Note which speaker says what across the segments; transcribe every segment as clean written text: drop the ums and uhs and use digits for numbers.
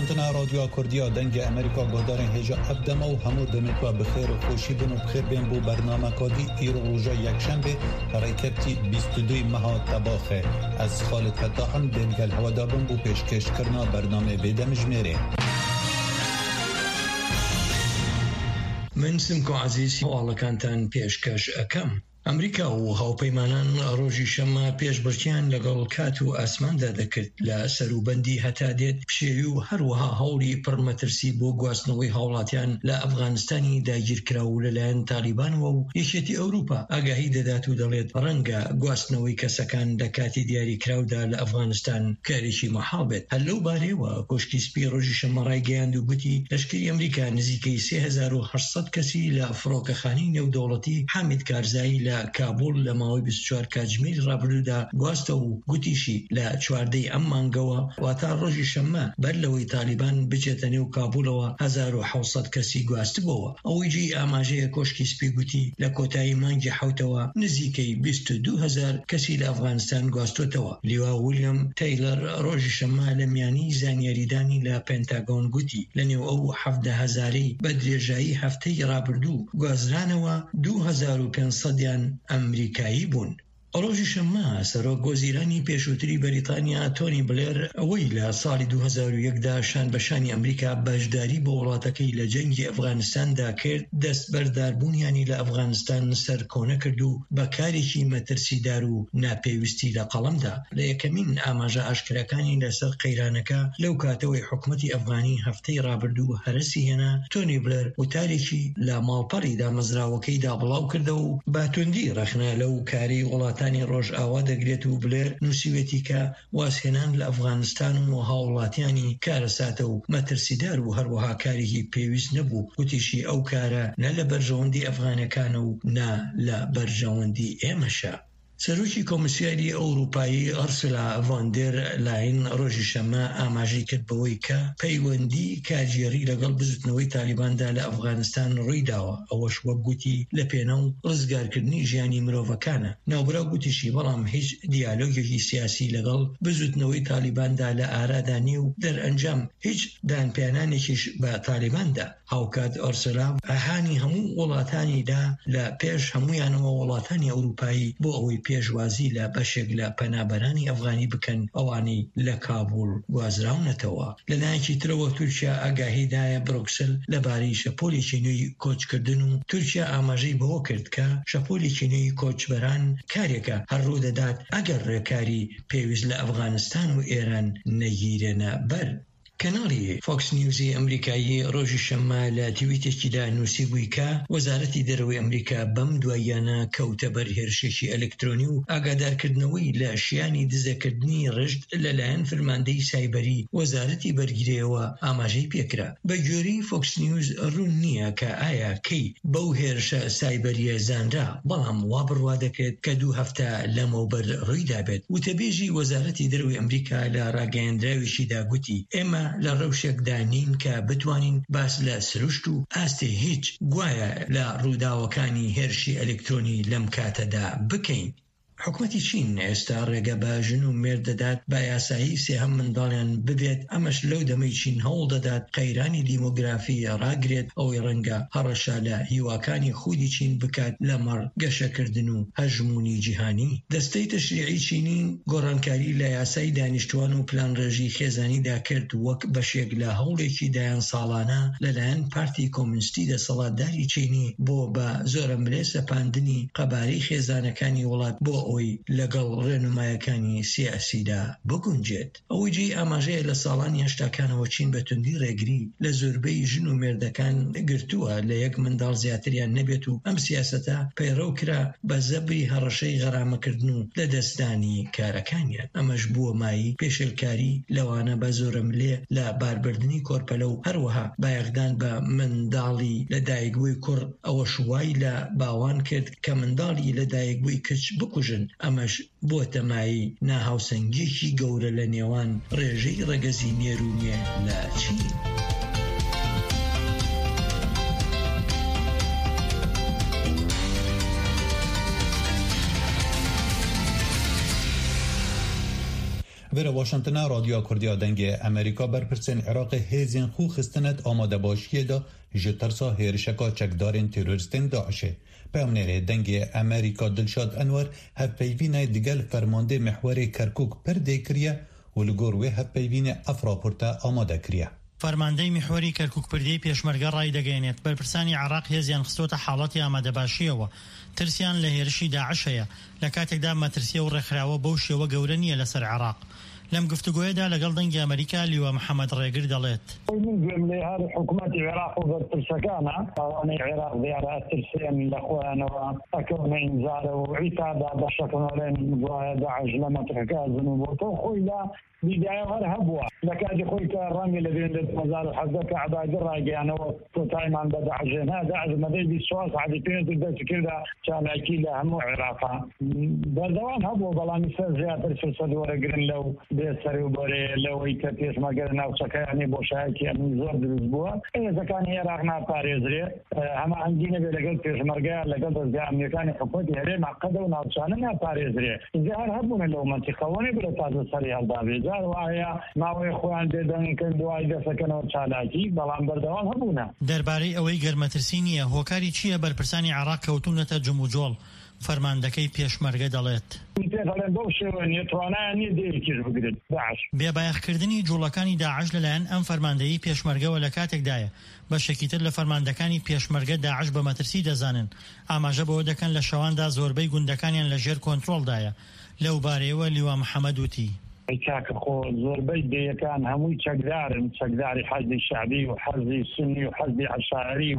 Speaker 1: شنتنا رادیو کردیا دنگ امریکا گهدارن هجا ابدما و همو دمتوا بخیر و خوشی بن و بخیر بین بو برنامه کادی ایرو روژا یکشنبه حرکتی 22 ماه تباخه از خالد فتاحم دنگل هواداربن بو پیشکش کرنا برنامه بیدم جمیره.
Speaker 2: من سمكو عزيزي والله كانتان پیشکش اکم. ئەمریکا و هاوپەیمانان ڕۆژی شەممە پێشبڕکیان لەگەڵ کات و ئاسماندا دەکرد لە سەروبەندی هەتا دێت پشێوی و هەروەها هەوڵی پڕمەترسی بۆ گواستنەوەی هاوڵاتیان لە ئەفغانستانی داگیرکرا و لەلایەن تالیبانەوە و یەکێتی ئەوروپا ئاگاهی دەدات و دەڵێت ڕەنگە گواستنەوەی کەسەکان لە کاتی دیاریکراودا لە ئەفغانستان کارێکی مەحاڵ بێت. هەر لەو بارەیەوە کۆشکی سپی ڕۆژی شەممە ڕایگەیاند و گوتی لەشکری ئەمریکا نزیکەی 3800 کەسی لە فڕۆکەخانەی نێودەوڵەتی حامید کارزایی لە کابول لە ماوەی 24 کاتژمێری ڕابردوودا گواستە و گوتیشی لە 14 ئەم مانگەوە واتا ڕۆژی شەممە بەر لەوەی تالیبان بچێتە نێو کابولەوە 1700 کەسی گواستبەوە. ئەوەی جێی ئاماژەیە کۆشکی سپی گوتی لە کۆتایی مانگی حوتەوە نزیکەی 22,000 کەسی لە ئەفغانستان گواستوتەوە. لیوا ویلیام تەیلەر ڕۆژی شەممە لە میانی زانیاریدانی لە پێنتاگۆن گوتی لە نێو ئەو 17,000 بە درێژایی هەفتەی ڕابردوو گوازرانەوە 2500 ئەمریکایی بوون. ڕۆژی شەممە سەرۆک گۆزیرانی پێشووتری بەریتانیا تۆنی بلێر ئەوەی لە ساڵی 2001دا شان بەشانی ئەمریکا بەشداری بۆ وڵاتەکەی لە جەنگی ئەفغانستاندا کرد دەست بەرداربوونیانی لە ئەفغانستان سەر کۆنە کرد و بەکارێکی مەترسیدار و ناپێویستی لە قەڵەمدا. لە یەکەمین ئاماژە ئاشکراکانی لەسەر قەیرانەکە لەو کاتەوەی حکومەتی ئەفغانی هەفتەی ڕابردوو هەرسی هێنا تۆنی بلێر وتارێکی لە ماڵپەڕی دامەزراوەکەیدا بڵاو کردە و باتوندی ڕەخنە لەو کاری وڵاتانی ڕۆژ ئاوا دەگرێت و بلێر نووسیوێتی کە واسهێنان لە ئەفغانستان و هاوڵاتیانی کارەساتە و مەترسیدار و هەروەها کارێکی پێویست نەبوو. گوتیشی ئەو کارە نە لە بەرژەوەندی ئەفغانەکانە و نا لە بەرژەوەندی ئێمەشە. سەرۆکی کۆمسیاری ئەوروپایی ئەرسولا ڤۆن دێر لاین ڕۆژی شەممە ئاماژەی کرد بەوەی کە پەیوەندی کارژێری لەگەڵ بزوتنەوەی تالیباندا لە ئەفغانستان ڕوویداوە. ئەوەش وەک گوتی لە پێنە و ڕزگارکردنی ژیانی مرۆڤەکانە. ناوبرا گوتیشی بەڵام هیچ دیالۆگێکی سیاسی لەگەڵ بزوتنەوەی تالیباندا لە ئارادا نیە و دەرئەنجام هیچ دانپێنانێکیش بە تالیباندا. هاوکات ئەرسولا ئاهانی هەموو وڵاتانیدا لە پێش هەمویانەوە وڵاتانی ئەوروپایی بۆ ئەوەی پێشوازی لە بەشێک لە پەنابەرانی ئەفغانی بکەن ئەوانەی لە کابول گوازراونەتەوە. لەلایەکی ترەوە تورکیا ئاگاهیدایە بروکسل لەبارەی شەپۆلێکی نوێی کۆچکردن و تورکیا ئاماژەی بەوە کرد کە شەپۆلێکی نوێی کۆچبەران کارێکە هەرڕوو دەدات ئەگەر ڕێکاری پێویست لە ئەفغانستان و ئێران نەگیرێنە بەر. کەناڵی فۆکس نیوزی ئەمریکایی ڕۆژی شەممە لە تویتێکیدا نووسی بووی کە وەزارەتی دەرەوەی ئەمریکا بەم دواییانە کەوتە بەر هێرشێکی ئەلکترۆنی و ئاگادارکردنەوەی لە شیانی دزەکردنی ڕشت لەلایەن فرماندەی سایبەری وەزارەتی بەرگریەوە ئاماژەی پێکرا. بە گوێرەی فۆکس نیوز ڕوون نییە کە ئایا کەی بەو هێرشە سایبەریە زانرا، بەڵام وا بڕوا دەکرێت کە 2 هەفتە لەمەوبەر ڕوویدا بێت. وتەبێژی وەزارەتی دەرەوەی ئەمریکا لە ڕاگەیاندراویشیدا گوتی ئێمە لە ڕەوشێکدا نین کە بتوانین باس لە سروشت و ئاستی هیچ گوایە لە ڕووداوەکانی هێرشی ئەلکترۆنی لەم کاتەدا بکەین. حکومەتی چین ئێستا ڕێگە بە ژن و مێرد دەدات با یاسایی سێهەم منداڵیان ببێت. ئەمەش لەو دەمەی چین هەوڵ دەدات قەیرانی دیمۆگرافی ڕاگرێت ئەوەی ڕەنگە هەڕەشە لە هیواکانی خودی چین بکات لەمەڕ گەشەکردن و هەژمونی جیهانی. دەستەی تەشریعی چینی گۆڕانکاری لە یاسای دانیشتوان و پلانڕێژی خێزانیدا کرد وەک بەشێک لە هەوڵێکی دایان ساڵانە لەلایەن پارتی کۆمونیستی دەسەڵاتداری چینی بۆ بە زۆرەمرێ سەپاندنی قەبارەی خێزانەکانی وڵات بۆ ئەوەی لەگەڵ ڕێنمایەکانی سیاسیدا بگونجێت. ئەوەی جێی ئاماژەیە لە ساڵانی هەشتاکانەوە چین بە توندی ڕێگری لە زۆربەی ژن و مێردەکان گرتووە لە یەک منداڵ زیاتریان نەبێت و ئەم سیاسەتە پەیڕەو کرا بە زەبری هەڕەشەی غەرامەکردن و لە دەستانی کارەکانیان. ئەمەش بووە مایی پێشێلکاری لەوانە بە زۆرەملێ لە باربردنی کۆرپەلە و هەروەها بایەخدان بە منداڵی لە دایکبووی کوڕ. ئەوە شوای لە باوان کرد کە منداڵی لە دایکبووی کچ بکوژن. ئەمەش بۆ تەمایی ناهاوسەنگێکی گەورە لە نێوان ڕێژەی ڕەگەزی نێروونیە لە چین.
Speaker 1: ور واشنگتن رادیو کردیا دنگ امریکا برپرسن عراق هزین خو خستنت آماده باشیه دا جترسا هیرشکا چکدارین تروریستین داعشه. پیامنر دنگ امریکا دلشاد انور هفپیوین دیگل فرمانده محور کرکوک پر دیکریه و لگوروی هفپیوین افراپورتا آماده کریه.
Speaker 3: فرمانده محوری کرکوک پردی پیشمرگه رای دگینت برپرسانی عراق هزیان خستوتا حالتی آماده باشیه و ترسیان لهیرشی داعشه لکاتک دا مترسیه و رخراوه بوشیه و گورنیه لسر عراق. لم گفتگویدا لەگەڵ دەنگی ئەمریکا لیوە محەممەد ڕێگر دەڵێت
Speaker 4: هذه حكومة العراق وبرترسكانا قوانين العراق ديارها ترسيم لأخوانها أكون إنزال وعتابة بشكل داعش لما تركها ذنوب وخويا بداية هرهبوا لكاد خويك الرمي الذي عند مزال حدك عباد الراجع أنا وتايمان بدعجين هذا عز ما ذي بالسؤال عادتين تبدأ كذا كان أكيد هم عراقا بردوان هبوا بلا مثال زيادة في الصدور قرن لو بيسري وبري لو يكتيس ما قرنا وسكاني بوشاكي من زور بالأسبوع إذا كان عراقنا باريزري هم عندنا بلقل بيشمرقا لقل تزجع أمريكاني حكومتي هري معقدة ونعطشاننا باريزري إذا هرهبون لو منطقة وني بلتاز الصريح الضابي وآیا ماوەی خۆیان دێدەنگ کرد دوای دەسەکەنەوە چالاکی بەڵام بەردەوام هەبوونە.
Speaker 3: دەربارەی ئەوەی گەرمەترسی نییە هۆکاری چییە بەرپرسانی عراق کەوتونەتە جموجۆڵ فەرماندەکەی پێشمەرگە دەڵێت.
Speaker 4: بەو شێوە نیە توانایان نیە دەیەکیش بگرێت داعش.
Speaker 3: بێبایەخکردنی جوڵەکانی داعش لەلایەن ئەم فەرماندەیی پێشمەرگەوە لە کاتێکدایە بەشێکی تر لە فەرماندەکانی پێشمەرگە داعش بە مەترسی دەزانن ئاماژە بەوە دەکەن لە شەواندا زۆربەی گوندەکانیان لەژێر کۆنتڕۆڵدایە لەو بارەیەوە لیوا محەممەد وتی.
Speaker 4: كاك خو زوربي دي كان هموي تشقداري حزب شعبي وحزب سني وحزب عشائري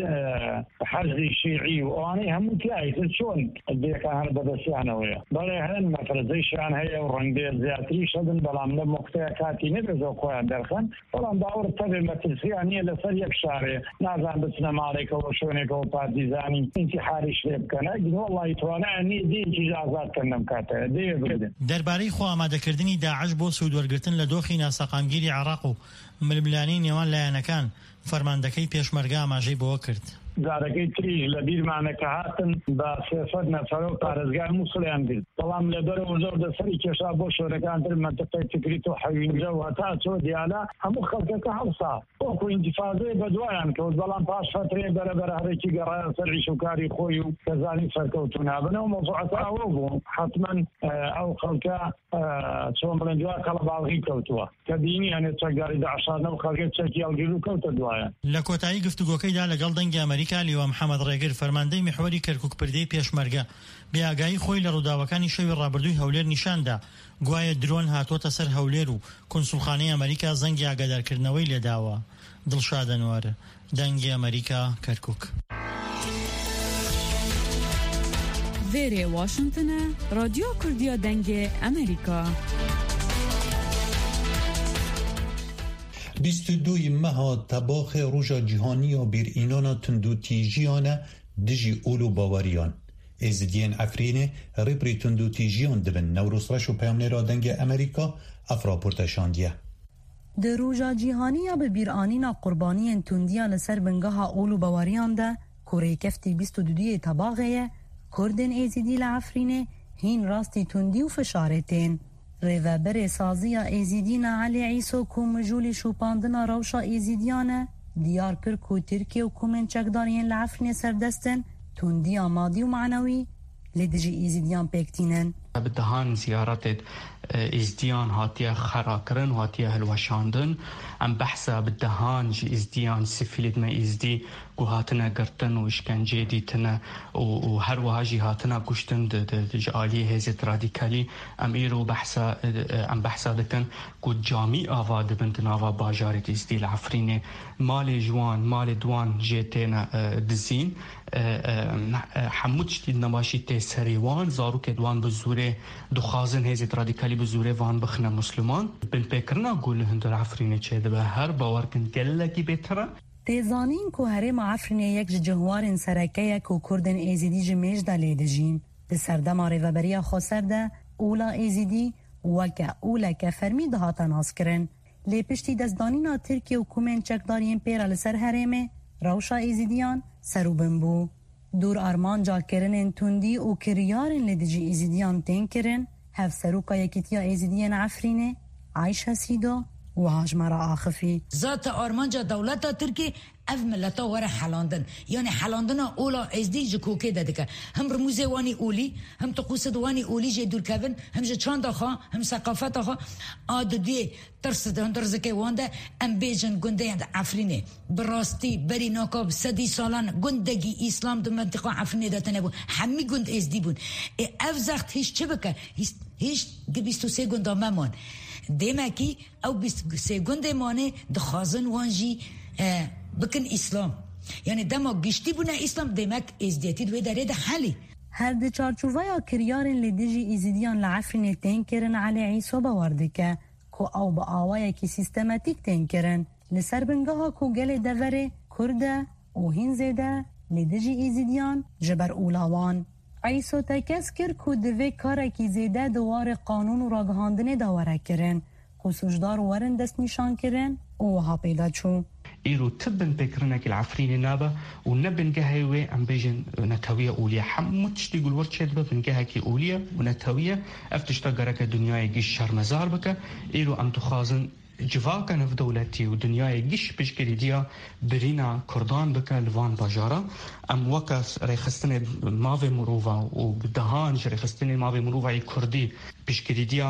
Speaker 4: وحزب شيعي واني هموي تلاقي شلون دي كان هذا بس يعني ويا بلا هن ما فرزيش عن هي ورنجي زياتري شدن بلا من مختلفاتي نبزو خويا درخن ولا داور تبع مترسي يعني لسريك شاري نازل بسنا مالك وشونك وبارتيزاني انتحاري شرب كان والله يتوانا اني دي اجازات كنم كاته دي
Speaker 3: درباري خو اماده کردنی داعش بۆ سوودوەرگرتن لە دۆخی ناسەقامگیری عراق و ململانی نێوان لایەنەکان فەرماندەکەی پێشمەرگە ئاماژەی بۆوە کرد.
Speaker 4: زارەکەی تریش لە بیرمانەکە هاتن بە 300 نەفەر و پارێزگار مووسڵیان کرد بەڵام لەبەرەوە زۆر دەسەری کێشا بۆ شۆرەکانتر مەنتەقەی تکریت و حەوینجە و هەتا چۆ دیالە هەموو خەڵکەکە هەڵسا وەکو ئینتیفادەی بەدوایان کەوت بەڵام پاش فترێ بەرەبەر هەرێکی گەڕایە سەر عیشوکاری خۆی و کەزانی سەرکەوتو نابنەوە مۆزوعەکە ئەوە بوو حتمما ئەو خەڵکە چۆن بڵێن دوای قەڵەباڵغی کەوتووە کە بینی هەنێ چەکداری داعشانە و خەڵکە چەکی هەڵگیر و کەوتە دوایە.
Speaker 3: لە کۆتایی گفتوگۆکەیدا لەگەڵ دەنگی ئەمریکا لیوە محەممەد ڕێگر فەرماندەی محوەری کەرکوک پردەی پێشمەرگە بێئاگایی خۆی لە ڕووداوەکانی شەوی ڕابردووی هەولێر نیشاندا گوایە درۆن هاتوۆتە سەر هەولێر و کۆنسوڵخانەی ئەمریکا زەنگی ئاگادارکردنەوەی لێداوە. دڵشاد ئەنوەر دەنگی ئەمریکا کەرکوک.
Speaker 5: وێرێ واشنگتنە رادیۆ کوردیا دەنگێ ئەمریکا.
Speaker 1: 22 مها تباخ روژا جیهانی و بیر اینانا تندوتیجیانه دجی اولو باوریان. ازدین افرینه ریپری تندوتیجیان دبن نوروس رش و پیامنه را دنگ امریکا افراپورتشاندیه.
Speaker 6: در روژا جیهانی به بیرانینا قربانی تندیا لسر بنگاه اولو باوریان ده کوره کفتی 22 تباغه کردن ایزیدی لعفرینه هین راستی تندی و فشارتین. ریوبر سازیا ایزیدینا علی عیسو کو مجولی شوپاندنا روشا ایزیدیانه دیار کرد کو ترکیه و کومن چکدارین لعفرینه سردستن تندیا مادی و معنوی لدجی ایزیدیان پکتینن.
Speaker 7: بدهان زیارت ازدیان هاتیه خراکرن هاتیه هلوشاندن ام بحثا بدهان جی ازدیان سفیلید ما ازدی گو هاتنا گرتن و اشکنجه دیتنا و هر وهاجی هاتنا گوشتن جالی هزت رادیکالی ام ایرو بحثا دکن گو جامی آوا دبندن آوا باجارت ازدی العفرینه مال جوان مال دوان جیتنا دزین حمود شتید نباشی تی سریوان زارو که دوان بزوره دخازن هزت رادیکالی بزوره وان بخنا مسلمان بن پیکرنا گول هندر عفرینه چه دبه هر باور کن گلکی بهتره
Speaker 6: تیزانین که هرم عفرینه یک جهوار سرکه یک و کردن ایزیدی جمیج داله دجین ده سردم ریوبریا خسر ده اولا ایزیدی وکا اولا که فرمی ده هاتن آس کرن لی پشتی دزدانینا ترکیه و کومن چکدارین پیرا لسر هرمه روشا ایزیدیان سروبن بو دور آرمان جا کرن تندی و کریارن لدجی ایزیدیان تین کرن هف سروكا يكتيا ايزيديان عفرينه عايشة سيدا وهاجمرا آخفي
Speaker 8: ذات آرمانجا دولتا تركي اف ملتا ورا حلاندن يعني حلاندنا اولا از دي جكو كده دكا هم رموزي واني اولي هم تقوسد واني اولي جي دور كافن هم جاند خا هم ثقافت خا اد دي ترسد هندرزكي واندا ام بيجن گوندي عفرينه براستي بري ناكاب سدي سالان گوندگي اسلام دو منطقه عفرينه دتنبو همي گوند از دي بون اف زخت هیچ چبكه هیچ 23 گوندا ممان دمکی او 23 گونده مانه دخازن وانجی بكن إسلام يعني دما قشتي بنا إسلام دمك إزديتي دوي داري ده حالي
Speaker 6: هر دي چارچوفايا كريارن لديجي إزيديان لعفرين تنكرن على عيسو باوردكه كو أو بآوايا كي سيستماتيك تنكرن لسر بنگاها كو گل دفره كرده و هين زيده لديجي إزيديان جبر أولاوان عيسو تكسكر كو دوي كارا كي زيده دوار قانون و راگهاندن داوره کرن كو سجدار ورن دست نشان کرن وها پیدا چو
Speaker 7: إيرو تبن بكرنك العفرين نابا ونبن جهوي عم بيجن نتوية أولية حمد تشتي يقول ورد شدبة بن جهكي أولية ونتوية أفتشتا جرك الدنيا يجيش شر مزار بك إيرو عم تخازن جواكا في دولتي ودنيا يجيش بشكل ديا برينا كردان بك لفان باجارا ام وقف ريخستني مافي مروفا وبدهانج ريخستني مافي مروفا كردي بشكل ديا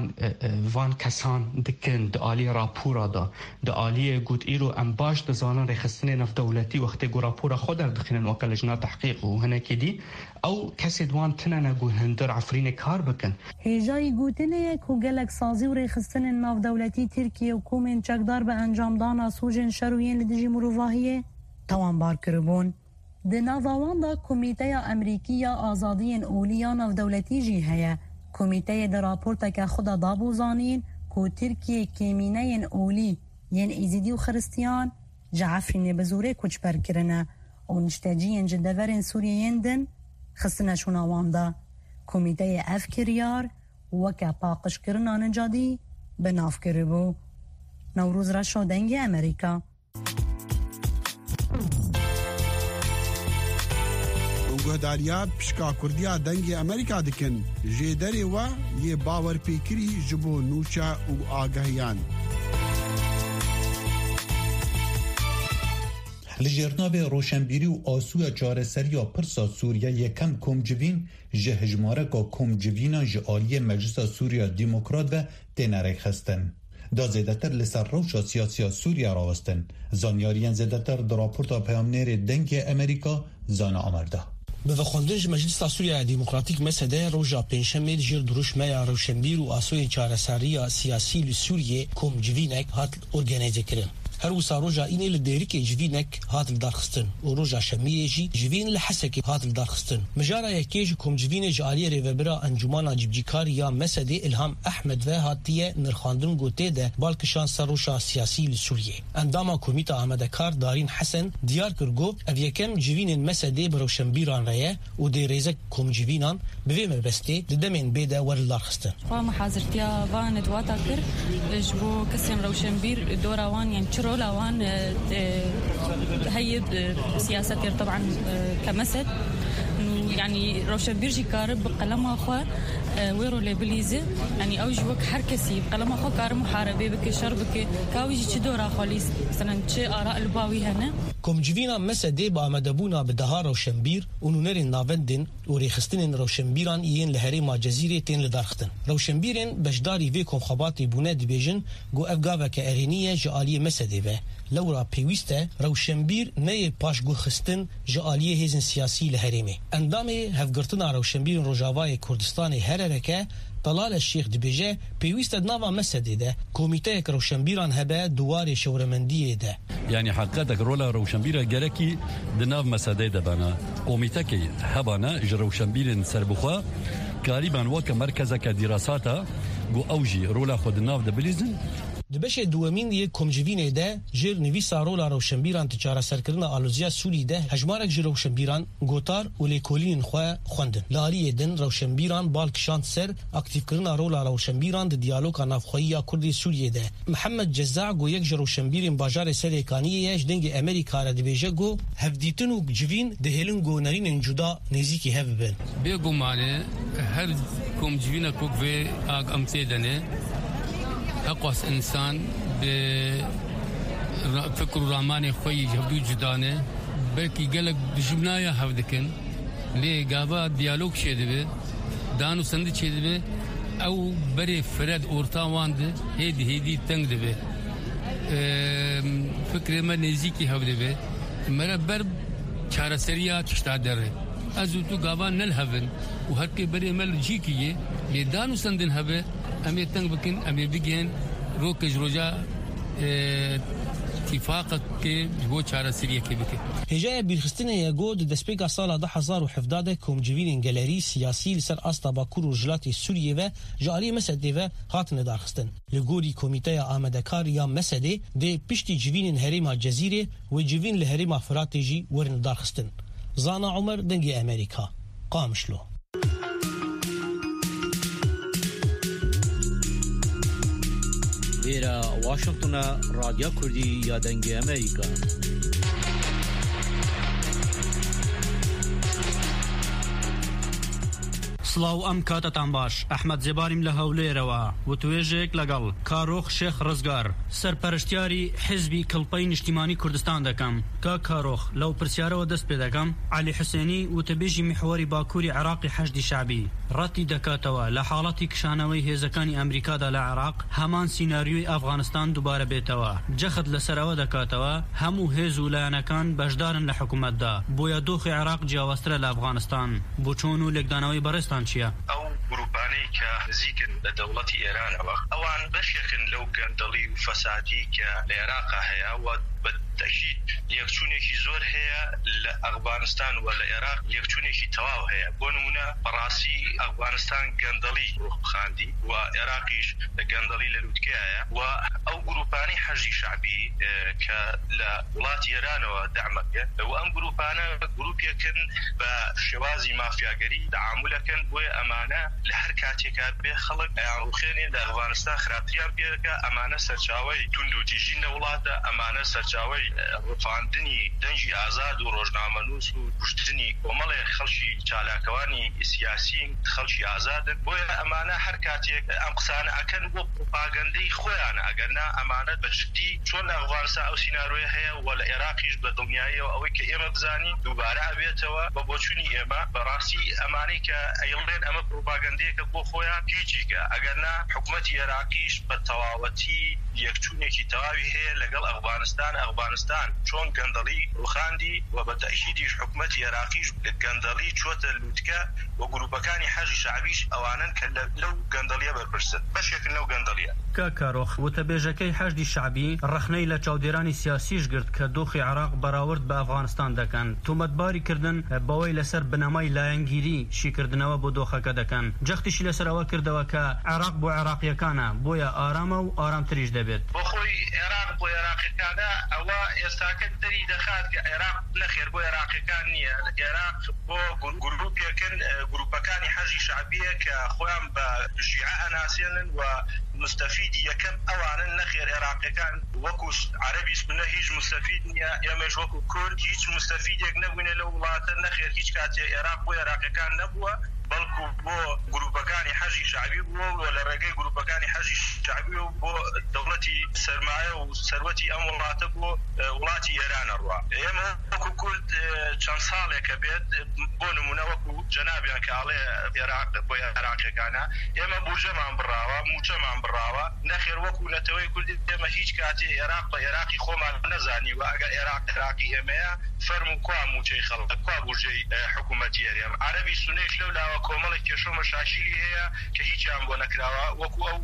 Speaker 7: فان كسان دكن دالي رابورا دالي قد ايرو ام باش دزانان ريخستني في دولتي وقت جو رابورا خود دخلن وكل لجنه تحقيق وهنا كدي او كسي دوان تنانا جو هندر عفرين كار بكن
Speaker 6: هجاي گوتنه کو گلک سازی و ريخستن ناف دولتي ترکیه و کومن چکدار به انجام دانا سوجن شروین لدیجی مروفاهیه توان بار کربون ده ناوان دا کمیته امریکی آزادی اولیا ناف دولتی جی هیا کمیته در راپورتا که خدا دابو زانین کو ترکیه کمینه اولی ین ایزیدی و خرستیان جعفرین بزوره کچ بر کرنه و نشتاجین جدورین سوریین دن خستنه شوناوان دا کمیته افکریار وکا پاقش کرنا نجادی بناف کربو نوروز را شدنگ امریکا
Speaker 9: گهداریا پشکا کردیا دنگ امریکا دکن جدری و یه باور پیکری جبو نوچا و آگاهیان
Speaker 1: لجرناب روشنبیری و آسوی چارەسەریya پرسا سووریا یەکەم کۆمجivîn ji hejmareka کۆمجivîna ji aliyê Meclisa Sûriya Demokrat ve têne rêxistin. Da zêdetir li ser rewşa siyasiya Sûriya rawestin. Zanyariyên zêdetir di raporta peyamnêrê dengê Amerîka zana amerda.
Speaker 10: به خواندن مجلس سوریه دموکراتیک مسده روزا پنجشنبه جیر دروشمه روشنبیر و آسوی چارەسەریya سیاسی ل سوریه کۆمجivînek hat organize kirin. هر وسا روجا اینه لدیریک جوینک هات لدارخستن و روجا شمیجی جوین لحسکی هات لدارخستن مجارا یکیج کوم جوین جالی ریوبرا انجمانا جبجیکاری یا مسدی الهام احمد و هاتیه نرخاندن گوته ده بالکشان سروشا سیاسی لسوریه انداما کمیته آمدکار دارین حسن دیار کرگو اویکن جوین مسدی بروشنبیران رایه و دی ریزک کوم جوینان بوی مبستی ددمین بیده ور لدارخستن
Speaker 11: فما حاضرتیا وان دواتا کر جبو کسیم روشنبیر دوراوان یعنی لوان هي سياسة طبعا كمسد يعني روشنبيرجي كارب بقلمها خوا ويرو لبليزه يعني اوج وك حركسي بقلمها خوا كارب محاربه بك شربك كاويجي تشدورا خالص مثلا تشي اراء الباوي هنا
Speaker 10: کومجوینا مسدی با آمدبونا به دها روشنبیر و نونرین ناوندن و ریخستن روشنبیران این لهری ما جزیره تین لدارختن روشنبیرن بشداری وی کومخاباتی بونه دبیجن گو افگاوه که ارینیه جالی مسدی و لورا پیوسته روشنبیر نه پاش گو خستن جالی هیزن سیاسی لهریمه اندامه هفگرتنا روشنبیرن روجاوای کردستان هررکه طلال الشيخ دبيجه بيويست نافا مسدي ده كوميتي روشنبيران هبه دوار شورمنديه ده
Speaker 12: يعني حقيقة رولا روشنبيرا جركي دناف مسدي ده بنا كوميتي هبانا جروشنبيرن سربخوا قريبا وك مركز كدراساتا جو اوجي رولا خد ناف ده بليزن
Speaker 10: دبش دوامین یک کمجوینه ده جر نویسا رولا روشنبیران تجاره سرکردن آلوزیا سوری ده هجمارک جر روشنبیران گوتار و لیکولین خو خوندن لالی دن روشنبیران بالکشان سر اکتیف کردن رولا روشنبیران د دیالوگ نافخویی کردی سوریه ده محمد جزاع گو یک جر روشنبیرین باجار سریکانیه اش دنگ امریکا را دبیجه گو هفدیتن و جوین ده هلن گو نرین جدا نزیکی هفبن
Speaker 13: بگو مانه هر کمجوینا کوک و اگ امتدنه أقوس إنسان بفكر راماني خوي جهدو جدانه بلكي قالك بجبنايا هفدكن ليه قابا ديالوج شيدبه دانو سند شيدبه أو بري فرد أورتاوان هيدي تنقدبه فكرة ما نزيكي هفدبه مرة برب شارع سريع تشتادره أزوتو قابا نلهفن وهركي بري مل جيكيه لدانو سندن هبه أمي تنبكن أمي بيجين روكج رجاء اتفاقك كي شارع سريع كي بك
Speaker 10: هجاء بالخستنة يجود دسبيقة صالة 2017 كوم جوين جاليري سياسي لسر أسطى باكور رجلاتي سوريا و جاري مسدي و هاتن دار خستن لجوري كوميتايا آمدكار يا مسدي دي بشتي جوين هريما جزيرة و جوين لهريما فراتيجي ورن دار خستن زانا عمر دنجي أمريكا قامشلو
Speaker 14: إلى واشنطن راديو كردي يا دنجي أمريكا
Speaker 15: سلااو ئەم کاتتان باش ئەحمەد زێباریم لە هەولێرەوە وتوێژێک لەگەڵ کارۆخ شێخ ڕزگار سەرپەرشتیاری حیزبی کڵپەی نیشتیمانی کوردستان دەکەم کارۆخ لەو پرسیارەوە دەست پێ دەکەم علی حوسێنی وتەبێژی میحوەری باکووری عێراقی حەشدی شعبی ڕەتی دەکاتەوە لە حاڵەتی کشانەوەی هێزەکانی ئەمریکادا لە عێراق هەمان سیناریۆی ئەفغانستان دووبارە بێتەوە جەخت لەسەرەوە دەکاتەوە هەموو هێز و لایەنەکان بەشدارن لە حکوومەتدا بۆیە دۆخی عێراق جیاوازترە لە ئەفغانستان بۆ چۆن و لێکدانەوەی بەڕێستان
Speaker 16: أو جروباني كزيكن لدولة إيران أوان بشيخن لو كان دلي فسادي كالعراق هيا بالتأكيد يكتونيكي زور هيا لأفغانستان ولا العراق يكتونيكي تواو هيا بونمنا براسي أفغانستان قندلي خاندي وعراقيش قندلي للوتكايا أو جروباني حجي شعبي كالولاة إيران ودعمك وأم جروبانا جروبيا كن بشوازي مافياقري تعاملكن أمانة لحركاتك بخلق وخيرين لأفغانستان خرابتيان بيك أمانة سرچاوي تندو تيجين ولاتا أمانة سرچاوي رفاندني دنجي آزاد وروجنامنوس وكشتني ومالي خلشي چالاكواني سياسيين خلشي آزاد بويا أمانة حركاتك أمقسانة أكن وبروباغندي خويانا أقرنا أمانة بجدي شون أفغانستان أو سيناروي هيا ولا إراقيش بدنياي وأوي كإيما بزاني دوبارة أبيتوا ببوشوني إيما براسي أمانيك أيضاً أما بروباغندية كبو خويا كيجيكا أجرنا حكومة العراقيش بالتواوتي يكتوني كي تواوي هي لقل أفغانستان شون قندلي وخاندي وبالتأكيد حكومة العراقيش قندلي شوت اللوتكا وجروبكاني حاجة شعبيش أوانا لو قندلية بالبرسن باش يكن لو قندلية
Speaker 15: كاروخ وتبيجكي حاجدي الشعبي رخني لچاوديراني سياسيش قرد كدوخي عراق براورد بأفغانستان دكان تومتباري كردن بوي لسر بناماي لاينگيري شي كردنوا بو دوخه دكان جختشي لسروا كردوا كعراق بو عراقيا كان بويا آرام و آرام تريج دبت
Speaker 16: بخوي عراق بو عراقي كان او يستاكد دري دخات عراق لخير بو عراقي كان عراق بو جروبيا كان جروبكاني حاجي شعبيه كخوام بشيعة ناسيا ومستفيدي كم اوان نخير عراقي كان وكو عربي اسمه هيج مستفيد يا مش وكو كل هيج مستفيد يكنبون لو لا نخير هيج كاتي عراق بو عراقي كان نبوه بلكو بو جروبكاني حاجي شعبي بو ولا رجاي جروبكاني حاجي شعبي بو دولتي سرمايه وثروتي امولاته بو ولاتي ايران الروا يما وكو كل شانساله كبيت بو نمونه وكو جنابي كالي عراق بو عراق كان يما بو جمع براوا مو جمع براوا نخير وكو نتوي كل ما هيج كاتي عراقي خوما نزاني واجا عراقي يما فرمو كوا مو شي خلق كوا بو جي حكومتي عربي سنيش لولا كومالك كشو مشاكل هي كهيج عم بنكراوا وكو او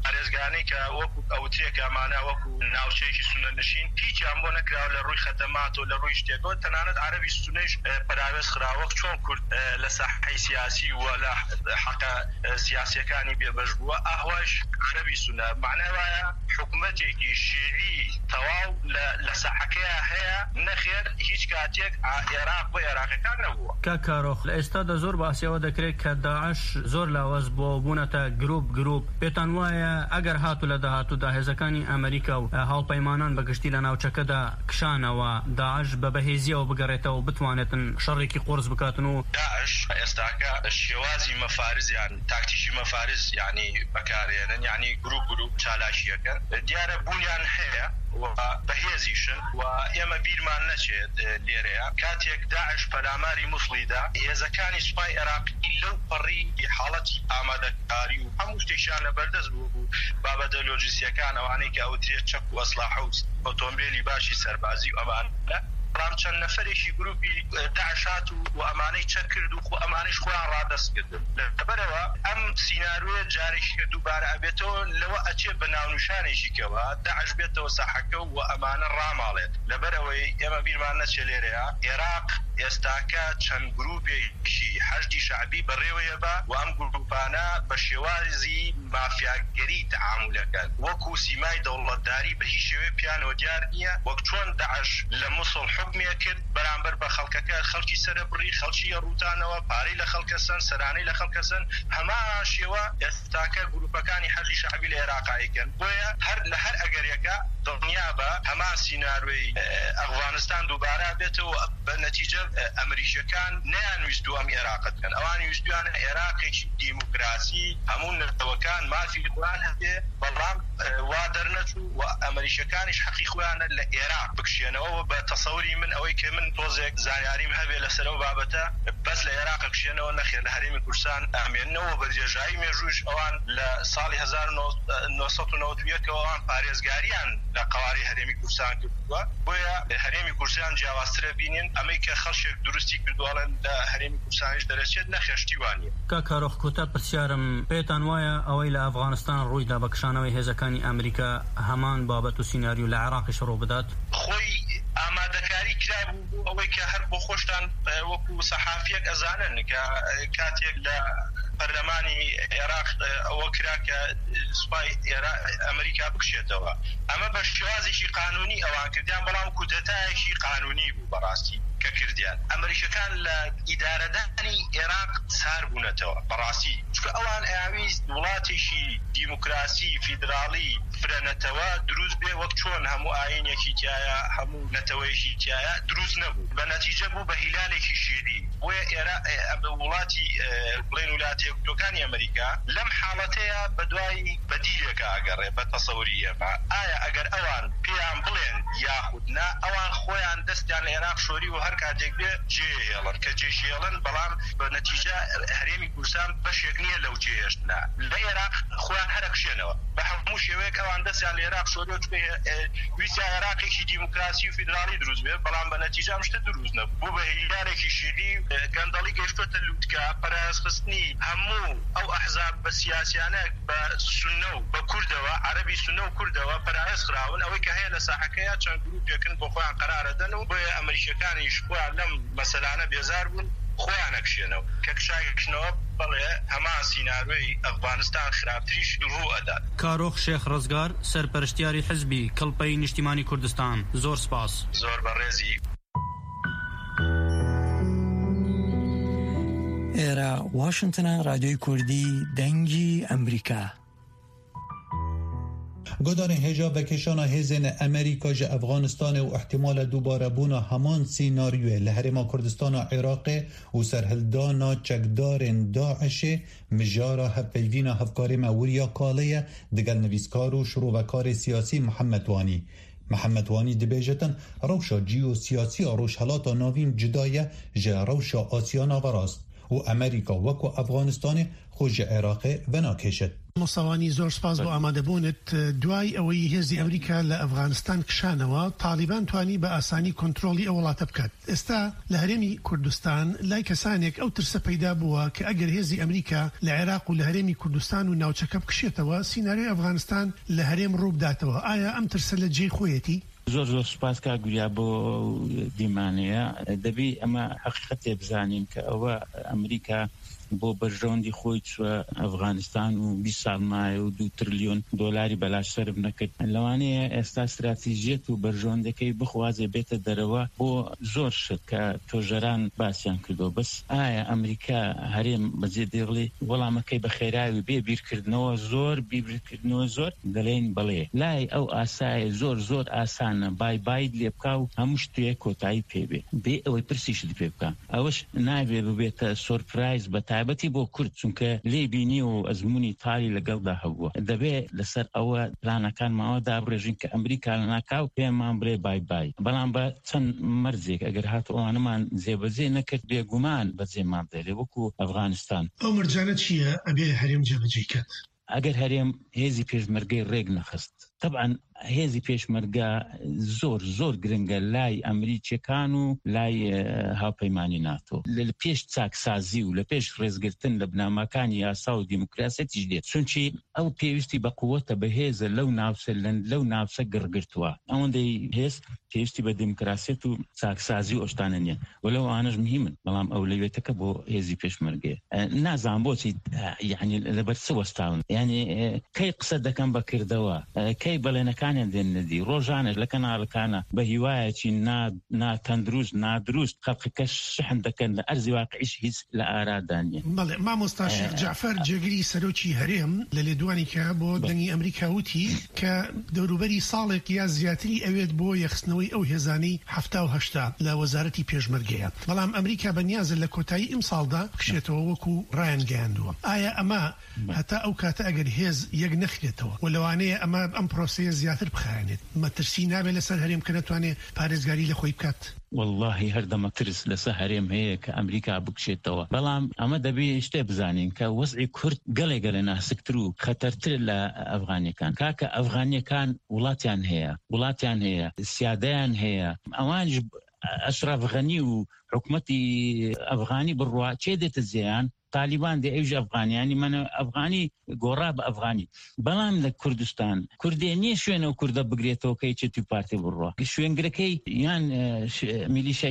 Speaker 16: پارێزگانی کە وەکو ئەوترێک ئەمانە وەکو ناوچەیەکی سونە نشین هیچ ئەم بۆ نەکراوە لە ڕووی خەدەمات و لە ڕووی شتێکەوە تەنانەت عەرەبی سونەیش پەراوێز خراوە چۆن کورد لە ساحەی سیاسی و لە حەقە سیاسیەکانی بێبەش بووە ئاهواش عەرەبی سونە معنای وایە حکومەتێکی شیعی تەواو لە ساحەکەیە هەیە نەخێر هیچ کاتێک عێراق بۆ عێراقیەکان نەبووە.
Speaker 15: کاکارۆخ لە ئێستادا زۆر باسیەوە دەکرێت کە داعش زۆر لاوەز بۆ بوونەتە گروپ پێتان وایە ئەگەر هاتو لە داهاتوودا هێزەکانی ئەمریکا و هاوپەیمانان بەگشتی لە ناوچەکەدا کشانەوە داعش بە بەهێزیەوە بگەڕێتەوە بتوانێتن شەڕێکی قورس بکاتن و
Speaker 16: داعش ئێستاکە شێوازی مەفارز یان تاکتیشی مەفارز یعنی بەکارێنن یعنی گروپ چالاشیەکەن دیارە بوونیان هەیە و بەهێزیشن و ئێمە بیرمان نەچێت لێرەیە کاتێک داعش پەلاماری موسڵیدا هێزەکانی سوپای عێراقی لەو پەڕی حاڵەتی ئامادەکاری و هەموو شتێکیان لە بەردەست بوو بابەتە لۆجستیەکان ئەوانەی کە ئەوترێت چەک و ئەسلاح و ئۆتۆمبیلی باشی سەربازی و ئەمانە بەڵام چەند نەفەرێکی گروپی داعشات و ئەمانەی چەک کرد و ئەمانەش خۆیان ڕادەست کردن لەبەرەوە ئەم سیناروێ جارێکی کە دووبارە ئەبێتەوە لەوە ئەچێ بە ناونیشانێکی کەوە داعش بێتەوە ساحەکە و ئەمانە ڕاماڵێت لەبەرەوەی ئێمە بیرمان نەچێ لێرەیە عێراق ئێستاکە چەند گروپێکی حەشدی شعبی بەڕێوەیە بە و ئەم گروپانە بە شێوازی مافیاگەری تعاملەکەن وەکو سیمای دەوڵەتداری بە هیچ شێوەیە پیانەوە دیار نییە وەک چۆن داعش لە موسڵ حکمێ کرد بەرامبەر بە خەڵکەکە خەڵکی سەرەبڕی خەڵکی ڕوتانەوە پارەی لە خەڵکەسن سەرانەی لە خەڵکەسن هەمان شێوە ئێستاکە گروپەکانی حەشدی شعبی لە عێراقایکەن بۆیە لە هەر ئەگەرێکە دڵنیا بە هەمان سیناروی ئەفغانستان دووبارە بێتەوە بە نەتیجە ئەمریکیەکان نەیانویستو ئەم عێراقت بکەن ئەوانی ویستویانە عێراقێکی دیموکراسی هەموو نەتەوەکان مافی خۆیان هەبێ بەڵام وا دەرنەچوو و ئەمریکیەکانیش حەقی خۆیانە لە عێراق بکشێنەوە بە تەسەوری من ئەوەی کە من تۆزێک زانیاریم هەبێ لەسەرەوە بابەتە بەس لە عێراق کشێنەوە نەخێر لە هەرێمی کوردستان ئامێننەوە بەجێژایی مێژوش ئەوان لە ساڵی 1991 ئەوان پارێزگاریان لە قواری هەرێمی کوردستان کردووە بۆیە هەرێمی کوردستان جیاوازترە بینین ئەمەی کە خەڵکێک دروستی کردووەڵێن لە هەرێمی کوردستانیش دەرەچێت نەخێشتی وانیە.
Speaker 15: کاکارۆخ کۆتا پرسیارم پێتان وایە ئەوەی لە ئەفغانستان ڕوویدا بە کشانەوەی هێزەکانی ئەمریکا هەمان بابەت و سیناریو لە عێراقیش ڕوو بدات؟
Speaker 16: خۆی ئامادەکاری کرابوو بوو ئەوەی کە هەر بۆ خۆشتان وەکو سەحافیەک ئەزانن کە کاتێک لە پەرلەمانی عێراق ئەوە کرا کە سوپای ئەمریکا بکشێتەوە ئەمە بە شێوازێکی قانونی ئەوان کردیان بەڵام کودەتایەکی قانونی بوو بەڕاستی کە کردیان ئەمریکەکان لە ئیدارەدانی عێراق سار بوونەتەوە بەڕاستی چونکە ئەوان ئاویست وڵاتێکی دیموکراسی فیدراڵی فرەنەتەوە دروست بێ وەک چۆن هەموو ئاینێکی تایە هەموو نەتەوەیەکی تایە دروست نەبوو بە نەتیجە بوو بە هیلالێکی شیری بۆیە وڵاتی بڵێن وڵاتی یەکگرتووەکانی ئەمریکا لەم حاڵەتەیە بە دوای بەدیلێکە ئەگەڕێ بە تەسەووری ئێمە ئایا ئەگەر ئەوان پێیان بڵێن یاخود نا ئەوان خۆیان دەستیان لە عێراق شۆری و هەر کاتێک بێ جێهێڵن کە جێشێڵن بەڵام بە نەتیجە هەرێمی کوردستان بەشێک نییە لەو جێهێشتنا لە عێراق خۆیان هەرەکشێنەوە بە هەموو شێوەیەک ئەوان دەستیان لە عێراق شۆری و ویستیان عێراقێکی دیموکراسی و فیدراڵی دروست بێ بەڵام بە نەتیجە ئەم شتە دروست نەبوو بوو بە هیلالێکی شیری گەندەڵی گەیشتوتە لووتکە پەرازخستنی هەموو ئەو ئەحزاب بە سیاسیانە بە سونە و بە کوردەوە عەرەبی سونە و کوردەوە پەرایز خراون ئەوەی کە هەیە لە ساحەکەیە چەند گروپێکن بۆ خۆیان قەرارە دەن و بۆیە ئەمریکیەکانیش خۆیان لەم مەسەلانە بێزار بوون خۆیان نەکشێنەوە کە کشایکشنەوە بەڵێ هەمان سیناروی ئەفغانستان خراپتریش ڕوو ئەدات.
Speaker 15: کارۆخ شێخ ڕزگار سەرپەرشتیاری حزبی کڵپەی نیشتیمانی کوردستان زۆر سپاس.
Speaker 16: زۆر بەڕێزی.
Speaker 2: ئێرە واشنگتنە رادیۆی کوردی دەنگی ئەمریکا.
Speaker 1: گۆدارên hêja vekêşana hêzên Amerîka ji Efganistanê û ihtimala dubare heman sînaryوê li Herêma Kurdistana Iraqê û serhildana çekdarên Daişê mijara hevpeyvîna hevkarê me Wiriya Kalê digel nivîskar û şirovekarê siyasî Mihemed Wanî. Mihemed Wanî dibêjetin rewşa cîyosîyasî a Rojhelata Navîn cida ye ji rewşa Asiyana verast و ئەمریکا وەکو ئەفغانستانی خۆشی عێراقی بەناکێشێت.
Speaker 17: مۆسەوانی زۆر سپاس بۆ ئامادەبوونت. دوای ئەوەی هێزی ئەمریکا لە ئەفغانستان کشانەوە تالیبان توانی بە ئاسانی کۆنتترۆلی ئەو وڵاتە بکات. ئێستا لە هەرێمی کوردستان لای کەسانێک ئەو ترسە پەیدا بووە کە ئەگەر هێزی ئەمریکا لە عێراق و لە هەرێمی کوردستان و ناوچەکە بکشێتەوە سیناریۆی ئەفغانستان لە هەرێم ڕوو بداتەوە. ئایا ئەم ترسە لە جێی خۆیەتی؟
Speaker 18: زۆر سپاس کا گوریا بۆ دیمانەیە. دەبی ئەمە حقیقەتێ بزانین کە ئەوە ئەمریکا بۆ بەرژەوەندی خۆی چوە ئەفغانستان و 20 ساڵ مایە و 2 تریلیۆن دۆلاری بەلاشسەرب نەکرد. لەوانەیە ئێستا استراتیژیەت و بەرژەوەندەکەی بخوازێ بێتە دەرەوە بۆ زۆر شت کە تۆژەران باسییان کردو. بەس ئایا ئەمریکا هەرێم بەجێ دێڵێ وەڵامەکەی بە خێراوی بێ بیرکردنەوە زۆر بیرکردنەوە زۆر دەڵێن بڵێ لای ئەو ئاسایە زۆر ئاسانە بای لێ بکا و هەموو شتێ کۆتایی پێبێ بێ ئەوەی پرسیشت پێ بکە. ئەوەش نابێ ببێتە سۆرپرایز بە تایبەتی بۆ کورد چونکە لێ بینی و ئەزمموی تالی لەگەڵدا هەبووە. دەبێت لەسەر ئەوە پلانەکان ماوەدا بڕێژین کە ئەمریکا لە ناکاو پێمان بڵێ بای بەڵام بە چەند مەرجێک ئەگەر هاتووانەمان جێبەجێ نەکرد بێگومان بەجێمان دێڵێ وەکو ئەفغانستان.
Speaker 17: ئەو مەرجانە چییە ئەبێ هەرێم جێبەجێ کات؟
Speaker 18: ئەگەر هەرێم هێزی پێشمەرگەی ڕێک نەخست. طبعا هێزی پێشمەرگە زۆر گرنگە لای ئەمریکیەکان و لای هاوپەیمانی ناتۆ لە پێش چاکسازی و لە پێش ڕێزگرتن لە بنامەکانی یاسا و دیموکراسیەتیش دێت. چونکی ئەو پێویستی بە قووەتە بە هێزە لەو ناوچە گڕگرتووە. ئەوەندەی هێز پێویستی بە دیموکراسیەت و چاکسازی و ئەشتانە نیە وەلەو ئانەش مهمن بەڵام ئەولەوێتەکە بۆ هێزی پێشمەرگەیە. نازان بۆچی یعنی لەبەر چ وەستاون یعنی کەی قسە دەکەم بەکردەوە کەی بەڵێنەکانیان دێن نەدی ڕۆژانێک لە کەناڵەکانە بە هیوایەکی ناتەندروست نادروست خەڵکەکە شحن دەکەن لە ئەرزی واقعیش هیچ لە ئارادانیە.
Speaker 17: بەڵێ مامۆستا شێخ جعفەر جێگری سەرۆکی هەرێم لە لێدوانی کە بۆ دەنگی ئەمریکا وتی کە دەوروبەری ساڵێک یا زیاتری ئەوێت بۆ یەخستنەوەی ئەو هێزانەی 70 لە وەزارەتی پێشمەرگەیە. بەڵام ئەمریکا بەنیازە لە کۆتایی ئەم ساڵدا بکشێتەوە وەکو ڕایان گەیاندووە. ئایا ئەمە هەتا ئەو کاتە ئەگەر هێز یەک نەخرێتەوە و لەوانەیە ئەمە ئەم پرۆسەیە زیاتر بخایێنێت مەترسی نابێت لەسەر هەرێم کە نەتوانێت پارێزگاری لە خۆی بکات؟
Speaker 18: والله هەردەمە ترس لەسەر هەرێم هەیە کە ئەمریکا بکشێتەوە. بەڵام ئەمە دەبێ شتێ بزانین کە وەزعی کورد گەلێ ناسکتر و خەتەرتر لە ئەفغانیەکان. کاکە ئەفغانیەکان وڵاتیان هەیە سیادەیان هەیە. ئەوانش ئەشراف غەنی و حکومەتی ئەفغانی بڕوا چێ دێتە زیان طالبان دێ ئەوژ ئەفغانیانی منە ئەفغانی گۆڕا بە ئەفغانی. بەڵام لە کوردستان کوردێ نییە شوێنە و کوردە بگرێتەوە کەی چێتی پارتی بڕوە شوێنگرەکەی یان میلیشای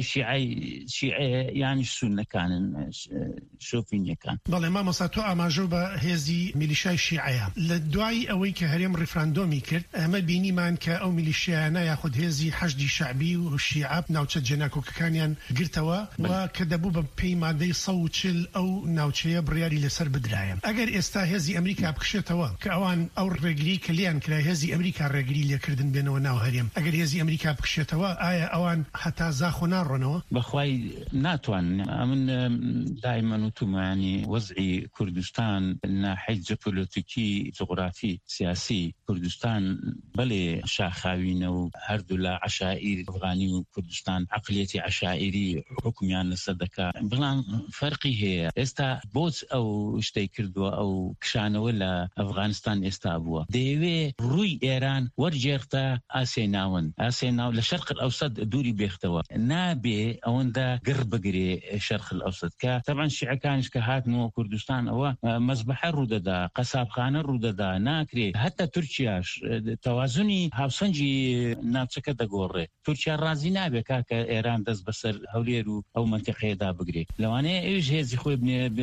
Speaker 18: شیعە یانی سونەکانن شۆفینیەکان.
Speaker 17: بەڵێ مامۆستا تۆ ئاماژە بە هێزی میلیشای شیعەیە لە دوای ئەوەی کە هەرێم ڕیفراندۆمی کرد ئەمە بینیمان کە ئەو میلیشیانە یاخود هێزی حەشدی شعبی و شیعە ناوچە جێناکۆکەکانیان گرتەوە و کە دەبوو بە پێی مادەی 140 ئەو ناوچەیە بڕیاری لەسەر بدرایە. ئەگەر ئێستا هێزی ئەمریکا بکشێتەوە کە ئەوان ئەو ڕێگری کە لیان کرا هێزی ئەمریکا ڕێگری لێکردن بێنەوە ناو هەرێم ئەگەر هێزی ئەمریکا بکشێتەوە ئایا ئەوان هەتا زاخۆ ناڕۆنەوە؟
Speaker 18: بەخوای ناتوان. من دائما وتمانی وضعی کوردستان ناحیه جیوپۆلیتیکی جغرافی سیاسی کوردستان بەڵێ شاخاوینە و هەردوو لە عشائیر ئەفغانی و کوردستان عقلیەتی عشائیری حکومیان لەسەر دەکات. بەڵام فەرقی هەیە. ئێستا بۆچ ئەو شتەی کردووە ئەو کشانەوە لە ئەفغانستان ئێستا بووە دەیەوێ ڕووی ئێران وەرجێرتە ئاسیای ناوەند ئاسیای ناو لە شەرق ئەوسەد دووری بێختەوە نابێ ئەوەندە گڕ بگرێ شەرق ئەوسەد کە تەبەن شیعەکانش کە هاتنەوە کوردستان ئەوە مەزبەحە ڕوودەدا قەسابخانە ڕوودەدا ناکرێ هەتا تورکیاش تەوازنی هاوسەنجی ناوچەکە دەگۆڕێ. تورکیا ڕازی نابێ کاکە ئێران دەست بەسەر هەولێر و ئەو منتیقەیەدا بگرێ. لەوانەیە ئەوش هێزی خۆی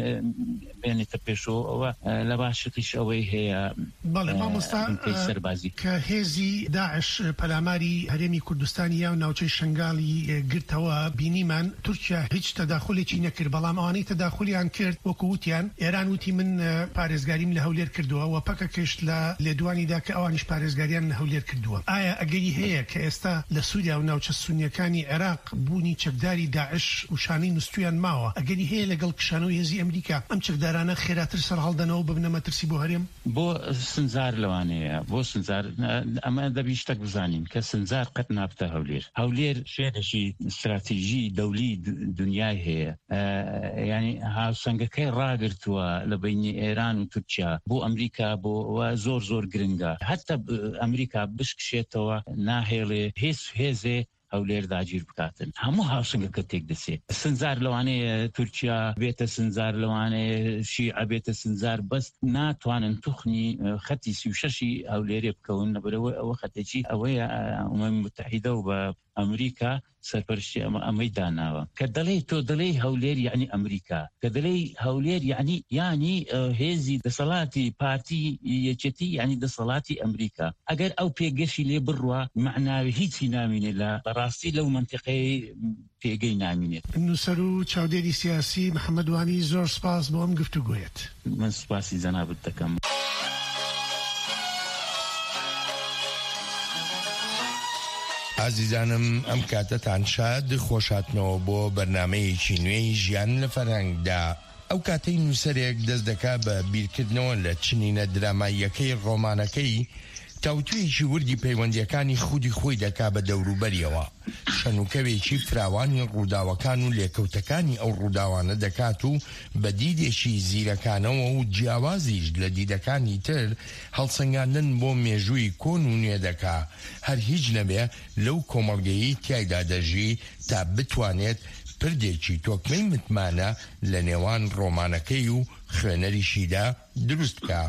Speaker 18: بێنێتە پێشەوە ئەوە لە باشقیش ئەوەی هەیە.
Speaker 17: بەڵێ مامۆستا
Speaker 18: سەربازی
Speaker 17: کە هێزی داعش پەلاماری هەرێمی کوردستانی یا و ناوچەی شنگاڵی گرتەوە بینیمان تورکیا هیچ تەداخولێکی نەکرد. بەڵام ئەوانەی تەداخولیان کرد وەکو وتیان ئێران وتی من پارێزگاریم لە هەولێر کردووە و پەکە کەشت لە لێدوانیدا کە ئەوانیش پارێزگاریان ئەوان هەولێر کردووە. ئایا ئەگەری هەیە کە ئێستا لە سووریا و ناوچە سونیەکانی عێراق بوونی چەکداری داعش و شانەی نوستویان ماوە، ئەگەری هەیە لەگەڵ کشانەوەی هێزی ئەمریکا ئەم چەکدارانە خێراتر سەر هەڵدەنەوە ببنە مەترسی بۆ هەرێم؟
Speaker 18: بۆ سنجار لەوانەیە، بۆ سنجار ئەمە دەبی شتێک بزانین کە سنجار قەت نابتە هەولێر شوێنێکی استراتیژی دەولی دنیای هەیە، ینی هاوسەنگەکەی ڕاگرتووە لە بینی ئێران و تورکیا بۆ ئەمریکا بۆ زۆر گرنگە، حتا ئەمریکا بشکشێتەوە ناهێڵێ هێزێ هەولێر داگیر بکاتن، هەموو هاوسەنگەکە تێک دەسێت. سنجار لەوانەیە تورکیا بێتە سنجار، لەوانەیە شیعە بێتە سنجار، بەس ناتوانن توخنی خەتی 36 هەولێرێ بکەون لەبەرەوەی ئەوە خەتێکی ئەوەیە ئەمەمی متحیدە و بە ئەمریکا سەرپەرشتی ئەمەی داناوە. کە دەڵێ تۆ دەڵێ هەولێر یعنی ئەمریکا، کە دەڵێ هەولێر یعنی هێزی دەسەڵاتی پارتی یەکێتی یعنی دەسەڵاتی ئەمریکا. ئەگەر ئەو پێگەشی لێ بڕوە معناوی هیچی نامینێت لە بەڕاستی لەو منتیقەی پێگەی نامینێت.
Speaker 17: نووسەر و چاودێری سیاسی محەممەد وانی زۆر سپاس بۆ ئەم گفتوگۆیەت.
Speaker 18: من سپاسی جەنابەت دەکەم.
Speaker 19: ئازیزانم ئەم کاتەتان شاد خۆشاتنەوە بۆ بەرنامەیەکی نوێی ژیان لە فەرهەنگدا. ئەو کاتەی نووسەرێک دەست دەکا بە بیرکردنەوە لە چنینە دراماییەکەی ڕۆمانەکەی تاوتوێکی وردی پەیوەندیەکانی خودی خۆی دەکا بە دەوروبەریەوە، شەنوکەوێکی فراوانی ڕووداوەکان و لێکەوتەکانی ئەو ڕووداوانە دەکات و بە دیدێکی زیرەکانەوە و جیاوازیش لە دیدەکانی تر هەڵسەنگاندن بۆ مێژووی کۆن و نوێ دەکا، هەر هیچ نەبێ لەو کۆمەڵگەیی تیایدا دەژی تا بتوانێت پردێکی تۆکمەی متمانە لە نێوان ڕۆمانەکەی و خوێنەریشیدا دروست بکە.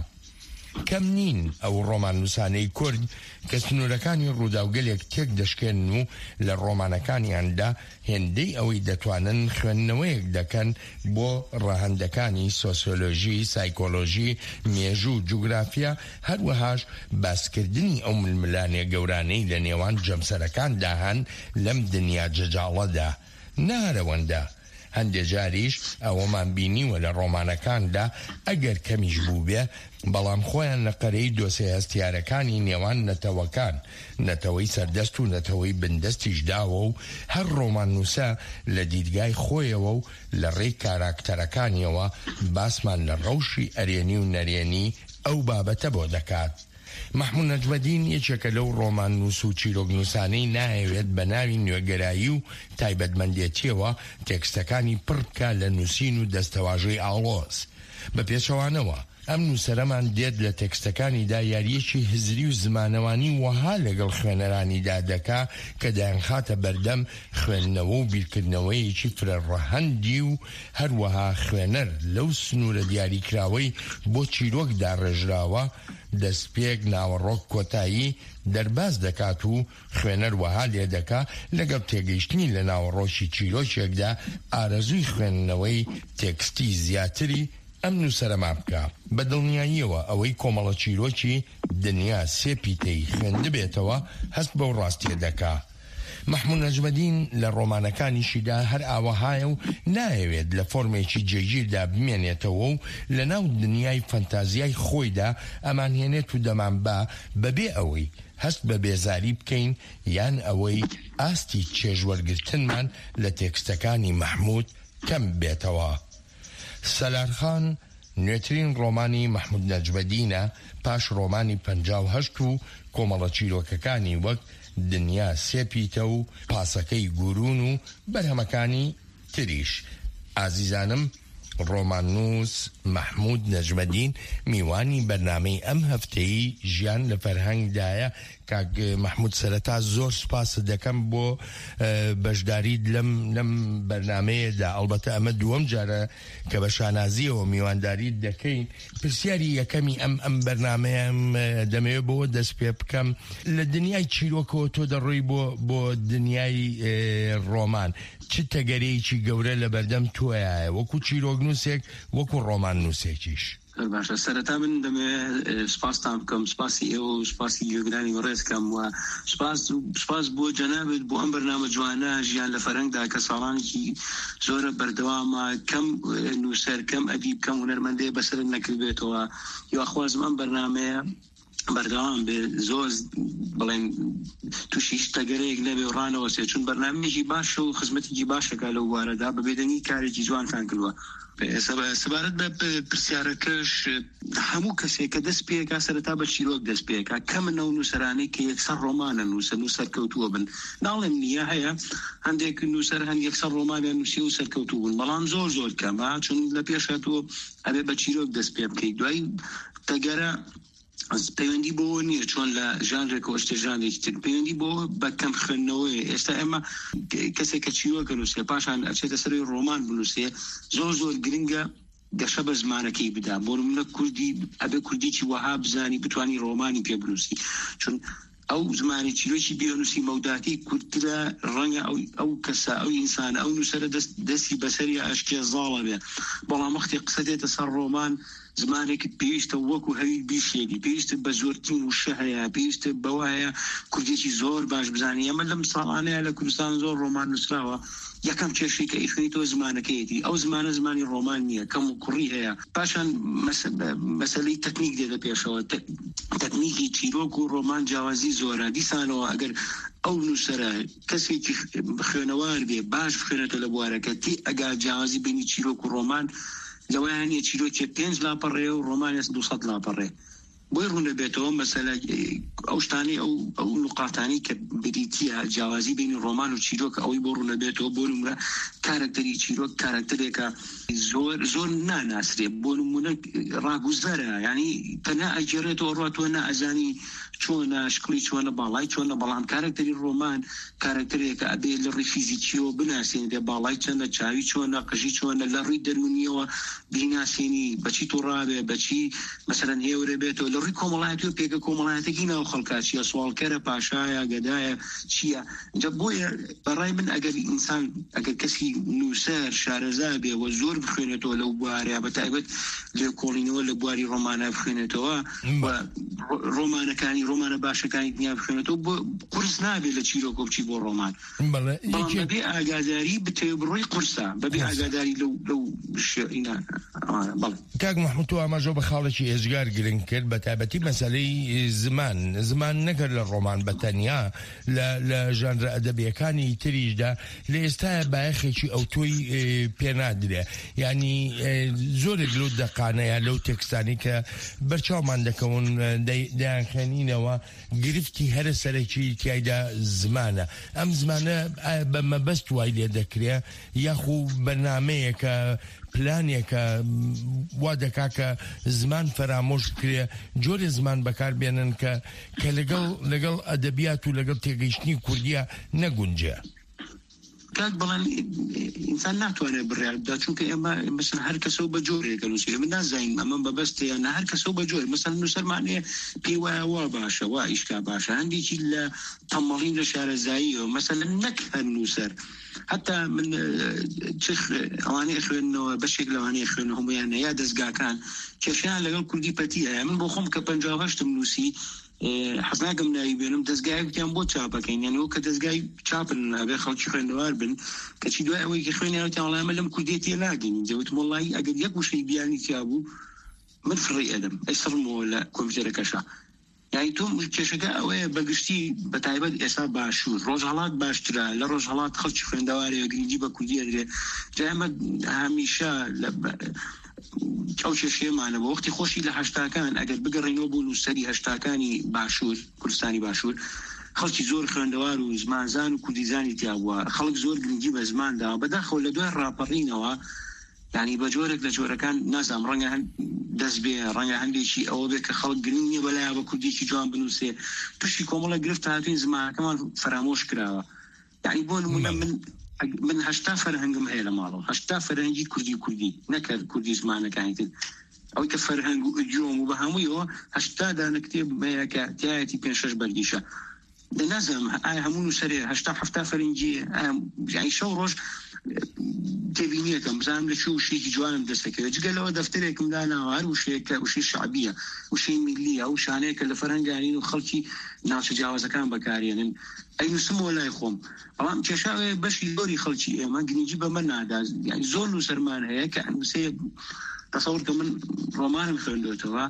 Speaker 19: کەم نین ئەو ڕۆمان نووسانەی کورد کە سنوورەکانی ڕووداوگەلێک تێک دەشکێن و لە ڕۆمانەکانیاندا هێندەی ئەوەی دەتوانن خوێندنەوەیەک دەکەن بۆ ڕەهەندەکانی سۆسیۆلۆژی، سایکۆلۆژی، مێژوو، جوگرافیا، هەروەهاش باسکردنی ئەو ململانێ گەورانەی لە نێوان جەمسەرەکاندا هەن لەم دنیا جەجاڵەدا. نارەوەندە هەندێک جاریش ئەوەمان بینیوە لە ڕۆمانەکاندا ئەگەر کەمیش بوو بێ، بەڵام خۆیان لە قەرەی دۆسێ هەستیارەکانی نێوان نەتەوەکان، نەتەوەی سەردەست و نەتەوەی بندەستیش داوە و هەر ڕۆمان نووسە لە دیدگای خۆیەوە و لە ڕێی کاراکتەرەکانیەوە باسمان لە ڕەوشی ئەرێنی و نەرێنی ئەو بابەتە بۆ دەکات. محمود نەجمەدین یەکێکە لەو ڕۆمان نووس و چیرۆک نووسانەی نایەوێت بە ناوی نوێگەرایی و تایبەتمەندێتیەوە تێکستەکانی پڕ بکە لە نووسین و دەستەواژەی ئاڵۆز. بە پێچەوانەوە ئەم نووسەرەمان دێت لە تێکستەکانیدا یاریەکی هزری و زمانەوانی وەها لەگەڵ خوێنەرانیدا دەکا کە دایانخاتە بەردەم خوێندنەوە و بیرکردنەوەیەکی فرەڕەهەندی و هەروەها خوێنەر لەو سنوورە دیاریکراوەی بۆ چیرۆکدا ڕێژراوە دەستپێک ناوەڕۆک کۆتایی دەرباز دەکات و خوێنەر وەها لێ دەکا لەگەڵ تێگەیشتنی لە ناوەڕۆکی چیرۆکێکدا ئارەزووی خوێندنەوەی تێکستی زیاتری ئەم نووسەرەما بکە. بە دڵنیاییەوە ئەوەی کۆمەڵە چیرۆکی دنیا سێپیتەی خوێندە بێتەوە هەست بەو ڕاستیە دەکا. محمود نەجمەدین لە ڕۆمانەکانیشیدا هەر ئاوەهایە و نایەوێت لە فۆرمێکی جێگیردا بمێنێتەوە و لە ناو دنیای فەنتازیای خۆیدا ئەمانهێنێت و دەمان بەبێ ئەوەی هەست بە بێزاری بکەین یان ئەوەی ئاستی چێژوەرگرتنمان لە تێکستەکانی محمود کەم بێتەوە. سەلارخان نوێترین ڕۆمانی محمود نەجمەدینە پاش ڕۆمانی 58 و کۆمەڵە چیرۆکەکانی وەک دنیا سێپیتە و پاسەکەی گورون و بەرهەمەکانی تریش. ئازیزانم، ڕۆماننووس محمود نەجمەدین میوانی بەرنامەی ئەم هەفتەی ژیان لە فەرهەنگدایە. کاک محمود سەرەتا زۆر سپاس دەکەم بۆ بەشداریت لەم بەرنامەیەدا. ئەڵبەتە ئەمە دووەم جارە کە بە شانازیەوە میوانداریت دەکەین. پرسیاری یەکەمی ئەم بەرنامەیەم دەمەوێت بۆ دەست پێ بکەم. لە دنیای چیرۆکەوە تۆ دەڕۆی بۆ دنیای ڕۆمان، چ تەگەرەیەکی گەورە لە بەردەم تۆیە وەکو چیرۆک نووسێک وەکو ڕۆمان نووسێکیش؟
Speaker 20: باشە، سەرەتا من دەمەوێت سپاستان بکەم، سپاسی ئێوە و سپاسی گوێگرانی ڕێزکەم و سپاس بۆ جەنابێت بۆ ئەم بەرنامە جوانە ژیان لە فەرهەنگدا کە ساڵانێکی زۆرە بەردەوامە، کەم نووسەر، کەم ئەدیب، کەم هونەرمەندێ بەسەر نەکردبێتەوە. یاخوازم ئەم بەرنامەیە بەردەوام بێ زۆر بڵێن تووشی شتەگەرەیەک نەبێ و ڕانەوەسێ چون بەرنامێکی باشە و خزمەتێکی باشەکە لەو وارەدا بەبێدەنی کارێکی جوانتان کردووە. سەبارەت بە پرسیارەکەش هەموو کەسێک کە دەست پێکا سەرەتا بە چیرۆک دەست پێکا کەمنە و نووسەرانەی کە یەکسەر ڕۆمانە نووسن و سەرکەوتووە بن ناڵێم نییە هەیە هەندێک نووسەر هەند یەکسەر ڕۆمانیان نووسی و سەرکەوتوو بوون بەڵام زۆر کەمە چون لە پێشاتوە ئەبێ بە چیرۆک دەست پێ بکەیت دوای تەگەرە پەیوەندی بۆ نییە چۆن لە ژانرێک و ئەشتێژانێکی تر پەیوەندی بۆ بە کەم خوێندنەوەی ئێستا ئێمە کەسێک کە چیرۆکە نووسێ پاشان ئەچێتە سەری ڕۆمان بنووسێ زۆر گرنگە گەشە بە زمانەکەی بدا بۆ نمونە کوردی ئەبێ کوردیی وەها بزانی بتوانی ڕۆمانی پێ بنووسی چون ئەو زمانی چیرۆکی بێنووسی مەوداتی کورتترە ڕەنگە ئەو کەسە ئەو ئینسانە ئەو نووسەرە دەستی بەسەری ئاشکێ زاڵە بێ بەڵام وەختی قسە دێتە سەر ڕۆمان زمانێکت پێویستە وەکو هەوی بیشێگی پێویستە بە زۆرترین وشە هەیە پێویستە بەوە هەیە کوردێکی زۆر باش بزانانی ئەمە لەم ساڵانەیە لە کوردستان زۆر ڕۆمان نووسراوە یەکەم کێشەی کە ئیخوێنیتەوە زمانەکەیەتی ئەو زمانی ڕۆمان نییە کەم و کوڕی هەیە پاشان مەسەلەی تەکنیک دێتە پێشەوە تەکنیکی چیرۆک و ڕۆمان جیاوازی زۆرە دیسانەوە ئەگەر ئەو نووسەرە کەسێکی خوێنەوار بێ باش بخوێنێتە لە بوارەکە تی ئەگا جیاوازی بینی چیرۆک و ڕۆمان لەوەیانە چیرۆکی 5 لاپەڕێ و ڕۆمانێس 200 لاپەڕێ بۆی ڕوونە بێتەوە مەسەلە ئەو شتانی ئەو نقاطانی کە بریتیە جیاوازی بین ڕۆمان و چیرۆک ئەوەی بۆ ڕوونە بێتەوە بۆ نمرە کارکتەری چیرۆک کارکتەرێکە زۆر ناناسرێ بۆ نمونە ڕاگوزەرە یعنی تەنها ئەگێڕێتەوە ڕاتوە نەئەزانی چۆنە شکڵی چۆنە باڵای چۆنە بەڵام کارکتەری ڕۆمان کارکتەرێکە ئەبێ لە ڕووی فیزیکیەوە بناسیێن دێ باڵای چەندە چاوی چۆنە قژی چۆنە لە ڕووی دەرمونیەوە بیناسیێنی بەچی تۆڕابێ بەچی مەسەرەن هێورە بێتەوە لە ڕووی کۆمەڵایەتی و پێکە کۆمەڵایەتێکی ناو خەڵکا چیە سوالکەرە پاشایە گەدایە چییە اینجا بۆیە بەڕای من ئەگەر ئینسان ئەگەر کەسی نووسەر شارەزا بێ و زۆر بخوێنێتەوە لەو بوارەیە بەتایبەت لێ کۆڵینەوە لە بواری ڕۆمانە بخوێنێتەوە و ڕۆمانەکانی ڕۆمانە باشەکانی دنیا بخوێنێتەوە بۆ قورس نابێت لە چیرۆک و بچی بۆ ڕۆمان بەبێ ئاگاداری بتێ بڕۆی قورسە بەبێ ئاگاداری لەو شێعینە
Speaker 19: کاک محمود تو ئاماژە بە خاڵێکی ئێزگار گرنگ کرد بە تایبەتی مەسەلەی زمان نەکرد لە ڕۆمان بەتەنیا لە ژانرە ئەدەبیەکانی تریشدا لە ئێستا بایەخێکی ئەو تۆی پێنادرێ یعنی زۆرێک لەو دەقانەیە لەو تێکستانی کە بەرچاومان دەکەون دەیانخێنینەوە گرفتی هەرە سەرەکی تایدا زمانە ئەم زمانە بە مەبەست وای لێ دەکرێ یاخو بەرنامەیەکە پلانێکە وا دەکا کە زمان فەرامۆش کرێ جۆرێ زمان بەکار بێنن کە لەگەڵ ئەدەبیات و لەگەڵ تێگەیشتنی کوردیە نەگونجێ
Speaker 20: کاک بەڵام ئینسان ناتوانێت بڕیار بدا چونکە ئێمە مثلا هەر کەسەوە بە جۆرێکە نووسێ من نازانین ئەمە بەبەستەیە نە هەر کەسەوە بە جۆر مثلا نووسەرمانەیە پێی وایە وا باشە وا ئیشکا باشە هەندێکی لە تەمەڵین لە شارەزاییەوە مثلا نەک هەر نووسەر حتا من ئەوانەیە خوێنەوە بەشێک لەوانەیە خوێن هەمویان یا دەستگاکان کێشیان لەگەڵ کوردی پەتی هەیە من بۆ خۆم کە 58 نووسی حەزناکەم ناوی بێنم دەستگایەکیان بۆ چاپەکەین یانەوە کە دەستگای چاپن ئەبێ خەڵکی خوێندەوار بن کەچی دوای ئەوەی کە خوێنیاوەتیان وەڵامە لەم کوردێتی ناگەین جەوت وەڵڵی ئەگەر یەک وشەی بیانی تیا بوو من فڕی ئەدەم ئەسڕمەوە لە کۆمپیوتەرەکەشە یعنی تۆ کێشەکە ئەوەیە بەگشتی بە تایبەت ئێستا باشوور ڕۆژهەڵات باشترە لە ڕۆژهەڵات خەڵکی خوێندەوارەیە گرنگی بە کوردی ئەدرێ جا ئێمە هەمیشە ئەو کێشەیەمانە بە وەختی خۆشی لە هەشتاکان ئەگەر بگەڕێنەوە بۆ نووسەری هەشتاکانی باشوور کوردستانی باشوور خەڵکی زۆر خوێندەوار و زمانزان و کوردیزانی تیا بووە خەڵک زۆر گرنگی بە زماندا بەداخەوە لە دوای ڕاپەڕینەوە یعنی بە جۆرێک لە جۆرەکان نازام ڕەنگە دەست بێ ڕەنگە هەندێکی ئەوە بێت کە خەڵک گرنگ نییە بەلایە بە کوردێکی جوان بنووسێ تووشی کۆمەڵە گرفت هاتوین زمانەکەمان فرامۆش کراوە یعنی بۆ نمونە من 80 فەرهەنگم هەیە لە ماڵەوە 80 فەرهەنگی کوردی نەکرد کوردی زمانەکانی تر ئەوەی کە فەرهەنگ و ئیدیۆم و بە هەموویەوە 80 دانە کتێب هەیە کە تایەتی 5-6 بەرگیشە دەنازم ئایا هەموو نووسەرێ 80-70 فەرهەنگی یعنی شەو ڕۆژ تێبینیەکەم بزانم لە چ وشەیەکی جوانم دەستەکەوێت جگەلەوە دەفتەرێکم داناوە هەر وشەیەکە وشەی شعبیە وشەی میلیە ئەو شانەیەکە لە فەرهەنگانین و خەڵکی ناوچە جیاوازەکان بەکارێنن ئەینووسمەوە لای خۆم بەڵام کێشاوێ بەشی زۆری خەڵکی ئێمە گرنگی بە من نادا یعنی زۆر نووسەرمان هەیە کە نووسێ تەسەوڕ کە من ڕۆمانم خوێندوێتەوە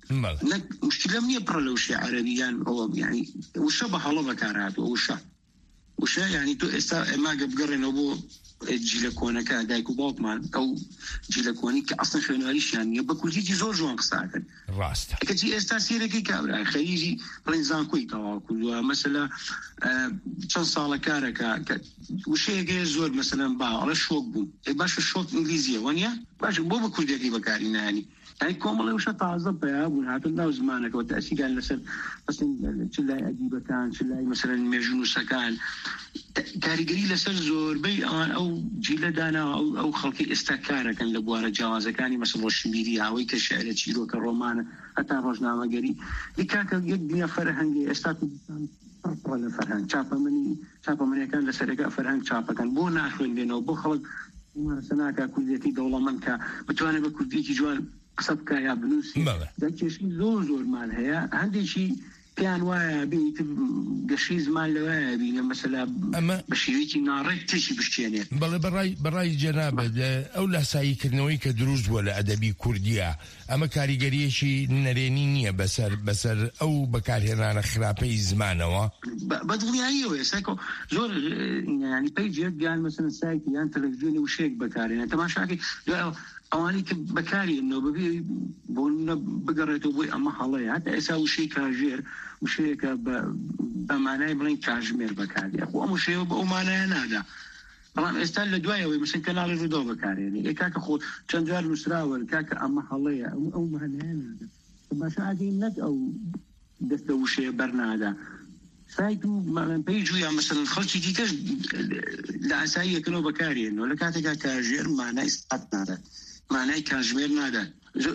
Speaker 20: مشكلة منية برا وشي عربيان أو يعني وشبه الله بكارات وشا يعني تو ما قبقرن أبو جيل كونك دايكو باوكمان أو جيل كونك أصلا شنواليش يعني بكل شيء زور جوان قصاعدا
Speaker 19: راست
Speaker 20: كتي استاسيرة كي كابرا خليجي رنزان كوي تواكل مثلا كم صالة كارك وشيء كي زور مثلا باع على الشوك بو باش الشوك إنجليزية وانيا باش بو بكل دقيقة بكارينا يعني كومالي وش تعذب يا ابو هذا الله زمانك وتأسي قال مثلا شلاي أجيبه كان شلاي مثلا ميجون سكان كاريجري لسر زور بيان أو جيل دانا أو خلقي استكارة كان لبوارة جوازة كاني مثلا روشميري أو كشعر تشيلو كرومان حتى روزنامة جري لكاك يبني فرهنجي استاكو فرق فرهنج شافا مني كان لسرقة فرهنج شافا كان بو ناخذ بينه وبو خلق سناك كليتي دولة منك بتواني بكليتي جوال قصدك يا بنوسي ذاك شيء زور مال هي هذا شيء كان وايا بيت قشيز مال وايا بي مثلا بشيء نارك تشي بشتيني
Speaker 19: بل براي جناب أولا سايكرنوي كدروز ولا أدبي كردية أما كاريجري شيء نرينية بسر أو بكارهنا خرابي زمانه
Speaker 20: بدغني أيوة ساكو زور يعني بيجي قال مثلا سايكي يعني تلفزيوني وشيك بكارهنا أنت ما شاكي أواني بكاري إنه ببي بقولنا بقريته بوي أما حالي حتى أسوي شيء كاجير وشيء بمعنى بلين كاجمير بكاري أخو أمو شيء بأمانة هذا طبعا استل دوايا ويمسك كنال الردو بكاري يعني كاك أخو تنجار مسراول كاك أما حالي أو مهنا هذا ما شاهدين لك أو دستو شيء برنا هذا سايتو مثلا بيجوا يعني مثلا خلصي كيكاش لا سايق كانوا بكاري إنه لكاتك كاجير معناه استقطنا هذا معناه كاجمير نادا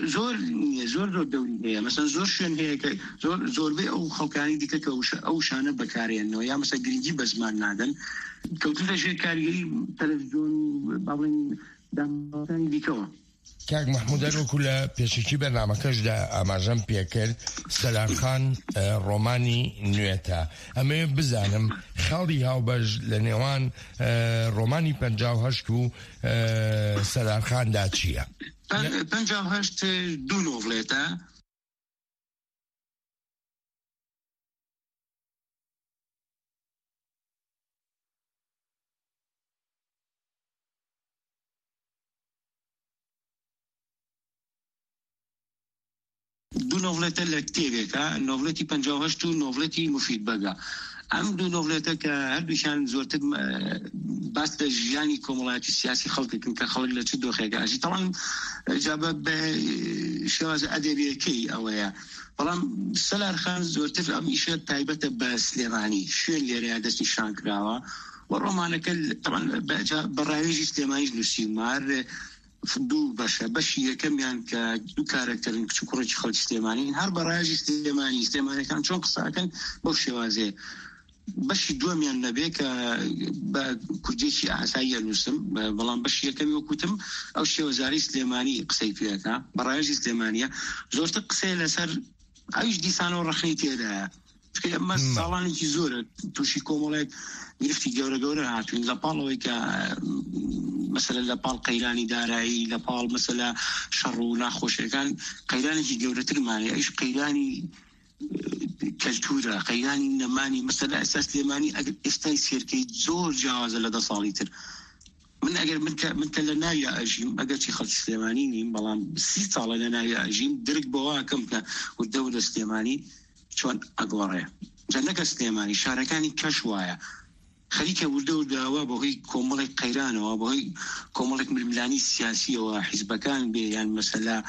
Speaker 20: زور دولية مثلا زور شن هيك زور بي أو خلقاني ديك أو شانة بكاري إنه يا مثلا جريجي بزمان نادن كوتو شيء كاري تلفزيون بابين دام ثاني ديكوا
Speaker 19: كاك محمود أرو كله بيشكي برنامج كجدا أمازون بيكر سلارخان روماني نيوتا أما بزانم خالي هاو بج لنيوان روماني بنجاو هشكو سلارخان داتشيا
Speaker 20: بنجاو هشت دو نوفليتا دو نوفلتا لكتيبك نوفلتي بنجاوهشتو نوفلتي مفيد بقى ام دو نوفلتا كهر بيشان زورتك باست جياني كومولاتي السياسي خلقك كخلق لتشدو خيقا اجي طبعا جابب شواز ادبي كي اويا طبعا سلار خان زورتك ام اشياء تايبته بسليماني شو اللي ريادتي شانكراوا والرومانك طبعا برايجي سليماني لوسيمار فدو باشا كم يعني كدو كاركتر كشكورة خالد سليماني هر براجي سليماني كان شون قصة كان بوشوازي باش دوم يعني نبيك بكرديشي عسايا نسم بلان باش كم يوكتم او شي وزاري سليماني قصي فيها براجي سليمانية زورت قصي لسر عايش دي سانو رخنيتي هذا فكي اما صالاني كي زورة توشي كومولات عرفتي جورة هاتوين لبالوي مثلا لبال قيلاني دارعي لبال مثلا شرو ناخوش كان قيلاني كي جورة الماني ايش قيلاني كالتورة قيلاني نماني مثلا اساس لماني استيسير كي زور جاوز لدى صاليتر من اجل من كلنا يا اجيم اجل شي خلص سليماني بلان بسيط على لنا يا اجيم درك بوا كمكنا والدولة السليماني شلون اقوريا جنك سليماني شاركاني كشوايا خليك ولدو داوا بوهي كوملك قيران وبوهي كوملك من الملاني السياسية وحزب كان يعني مثلا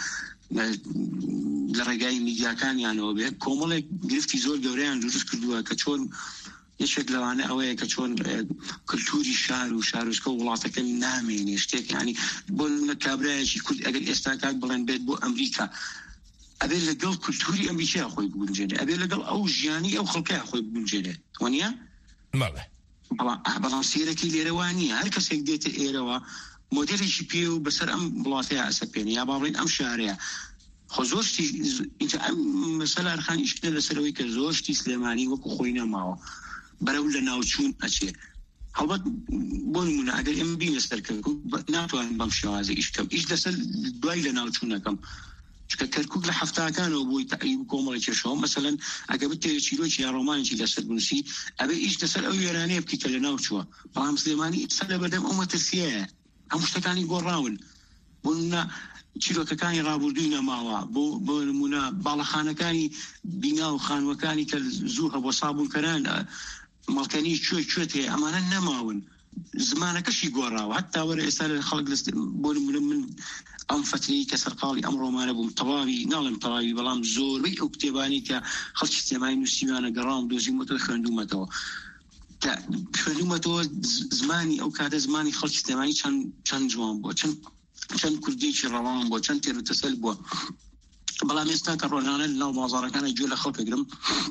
Speaker 20: لرجاي ميديا كان يعني وبه كوملك قرفتي زول دوريان جوز كردوا كشون يشكل أنا أوي كشون كلتوري الشهر وشهر ولاطك النامين يشتك يعني بقول كابراج كل أجل استاكات بلان بيت بو أمريكا أبي لقل كلتوري أمريكا أخوي بقول جنة أبي لقل أو جياني أو خلقة أخوي بقول جنة ونيا
Speaker 19: ماله
Speaker 20: بلان سيركي ليروانية هل كسيك ديت إيروا مدير شبيو بسر أم بلاطيها أسبيني يا بابين أم شارع خزوجتي أنت أم مثلا أرخان إشكال لسروي كزوجتي سليماني وكخوينا معه براول لنا وشون أشياء هلبت بون من أجل إم بي نستركب ناتوان بمشي هذا إيش كم إيش دسل دواي لنا وشونا كم كركوك لحفتا كانوا بوي تقريب كومل كشهم مثلا أجابت تشيلوش يا روماني تيجي لسر بنسي أبي إيش تسأل أو يراني بكي كلنا وشوا برام سليماني تسأل بدم أمة السياحة هم مشتكاني قراون بقولنا تشيلو كاني رابودينا معوا بو منا بالخانة كاني بنا وخان وكاني كالزوها وصابون كران مالكاني شوي أمانة نماون زمانك شي قراو حتى ورا إسال الخلق بقول من أم فتري كسر قالي أمره ما نبوم طبابي نعلم طبابي بلام زور بي أكتباني كخلق اجتماعي نسيوانا قرام دوزي متو خندومة توا خندومة توا زماني أو كهذا زماني خلق اجتماعي كان جوان بو كان كرديش روان بو كان تيرو تسل بو بلام يستاك الرجانا لنا ومازارا كان يجول خلق قرم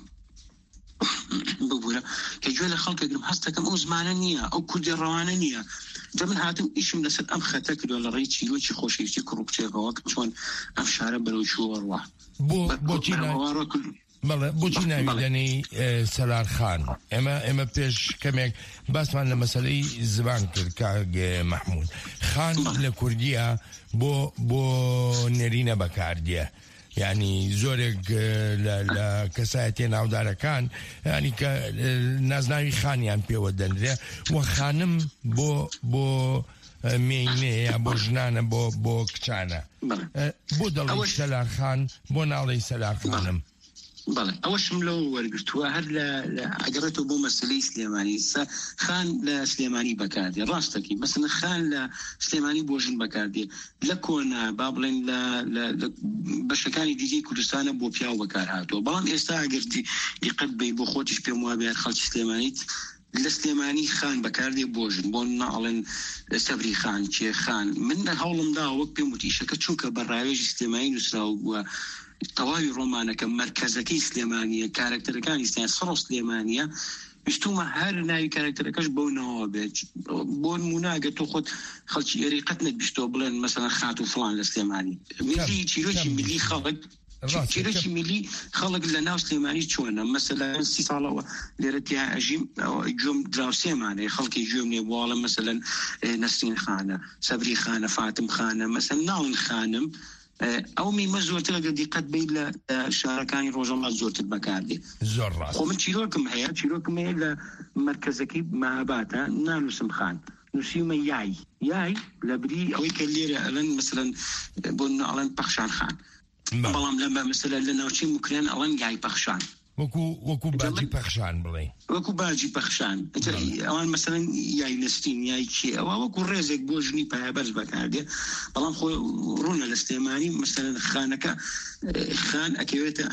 Speaker 20: بقوله كجول خلق قرم حستا كم أو زمانانية أو كردي روانانية جمن هاتم إيش من السد أم ختك ولا ريتشي لوتشي خوشي يشتي كروكتي وقت شون أم شارع بروشو أروح
Speaker 19: بوتينا بوتينا يعني سلار خان إما بيش كمك بس معنا مسألة زبان كركاج محمود خان لكردية بو نرينا بكاردية يعني زورك لكسايتين أو داركان يعني كنازناوي خان يعني بيودن وخانم بو مينه بو جنانه بو كچانه بو دلي سلار خان بو نالي سلار خانم
Speaker 20: بله أوش ملو ورقتوا هل عجرته بو مسلي سليماني خان لسليماني بكادي راستكي مثلا خان لسليماني بوجن بكادي لكون بابلين ل بشكاني ديجي كردستان بو بياو بكار هاتو بلان استا عجرتي يقد بي بو خوتش بي موابير خلق سليماني لسليماني خان بكاردي بوجن بون علن سبري خان شي خان من هولم دا وقت بموتيشه كتشوك براوي سليماني نسراو طواوي رومانا كمركزكي سليمانية كاركتر كان يستان صرو سليمانية بشتوما هر ناوي كاركتر كاش بوناوا بيج بون مناقة تاخد خلش يريقتنا بشتو بلان مثلا خاتو فلان لسليماني ملي تشيروشي ملي خلق تشيروشي ملي خلق لنا سليماني شونا مثلا سيصالة ليرتيا أجيم جوم دراوسي معنا خلق يجوم نبوالا مثلا نسرين خانة سبري خانة فاطم خانة مثلا ناون خانم أو مي مزور تلقى دي قد بين شاركاني روج الله زورت البكاردي
Speaker 19: زور
Speaker 20: خو من تشيلوكم هي مركزكي مع باتا نالو سمخان نسيوم ياي لبري أو يكلير ألن مثلا بون ألن بخشان خان بلام لما مثلا لنا وشي ممكن ألن جاي بخشان
Speaker 19: وكو باجي بخشان بلي
Speaker 20: وكو باجي بخشان أوان مثلا ياي نستين ياي شيء أو وكو رزق بوجني بهابرز بكاردي بلام خو رونا الاستيماني مثلا خانك خان أكيوتا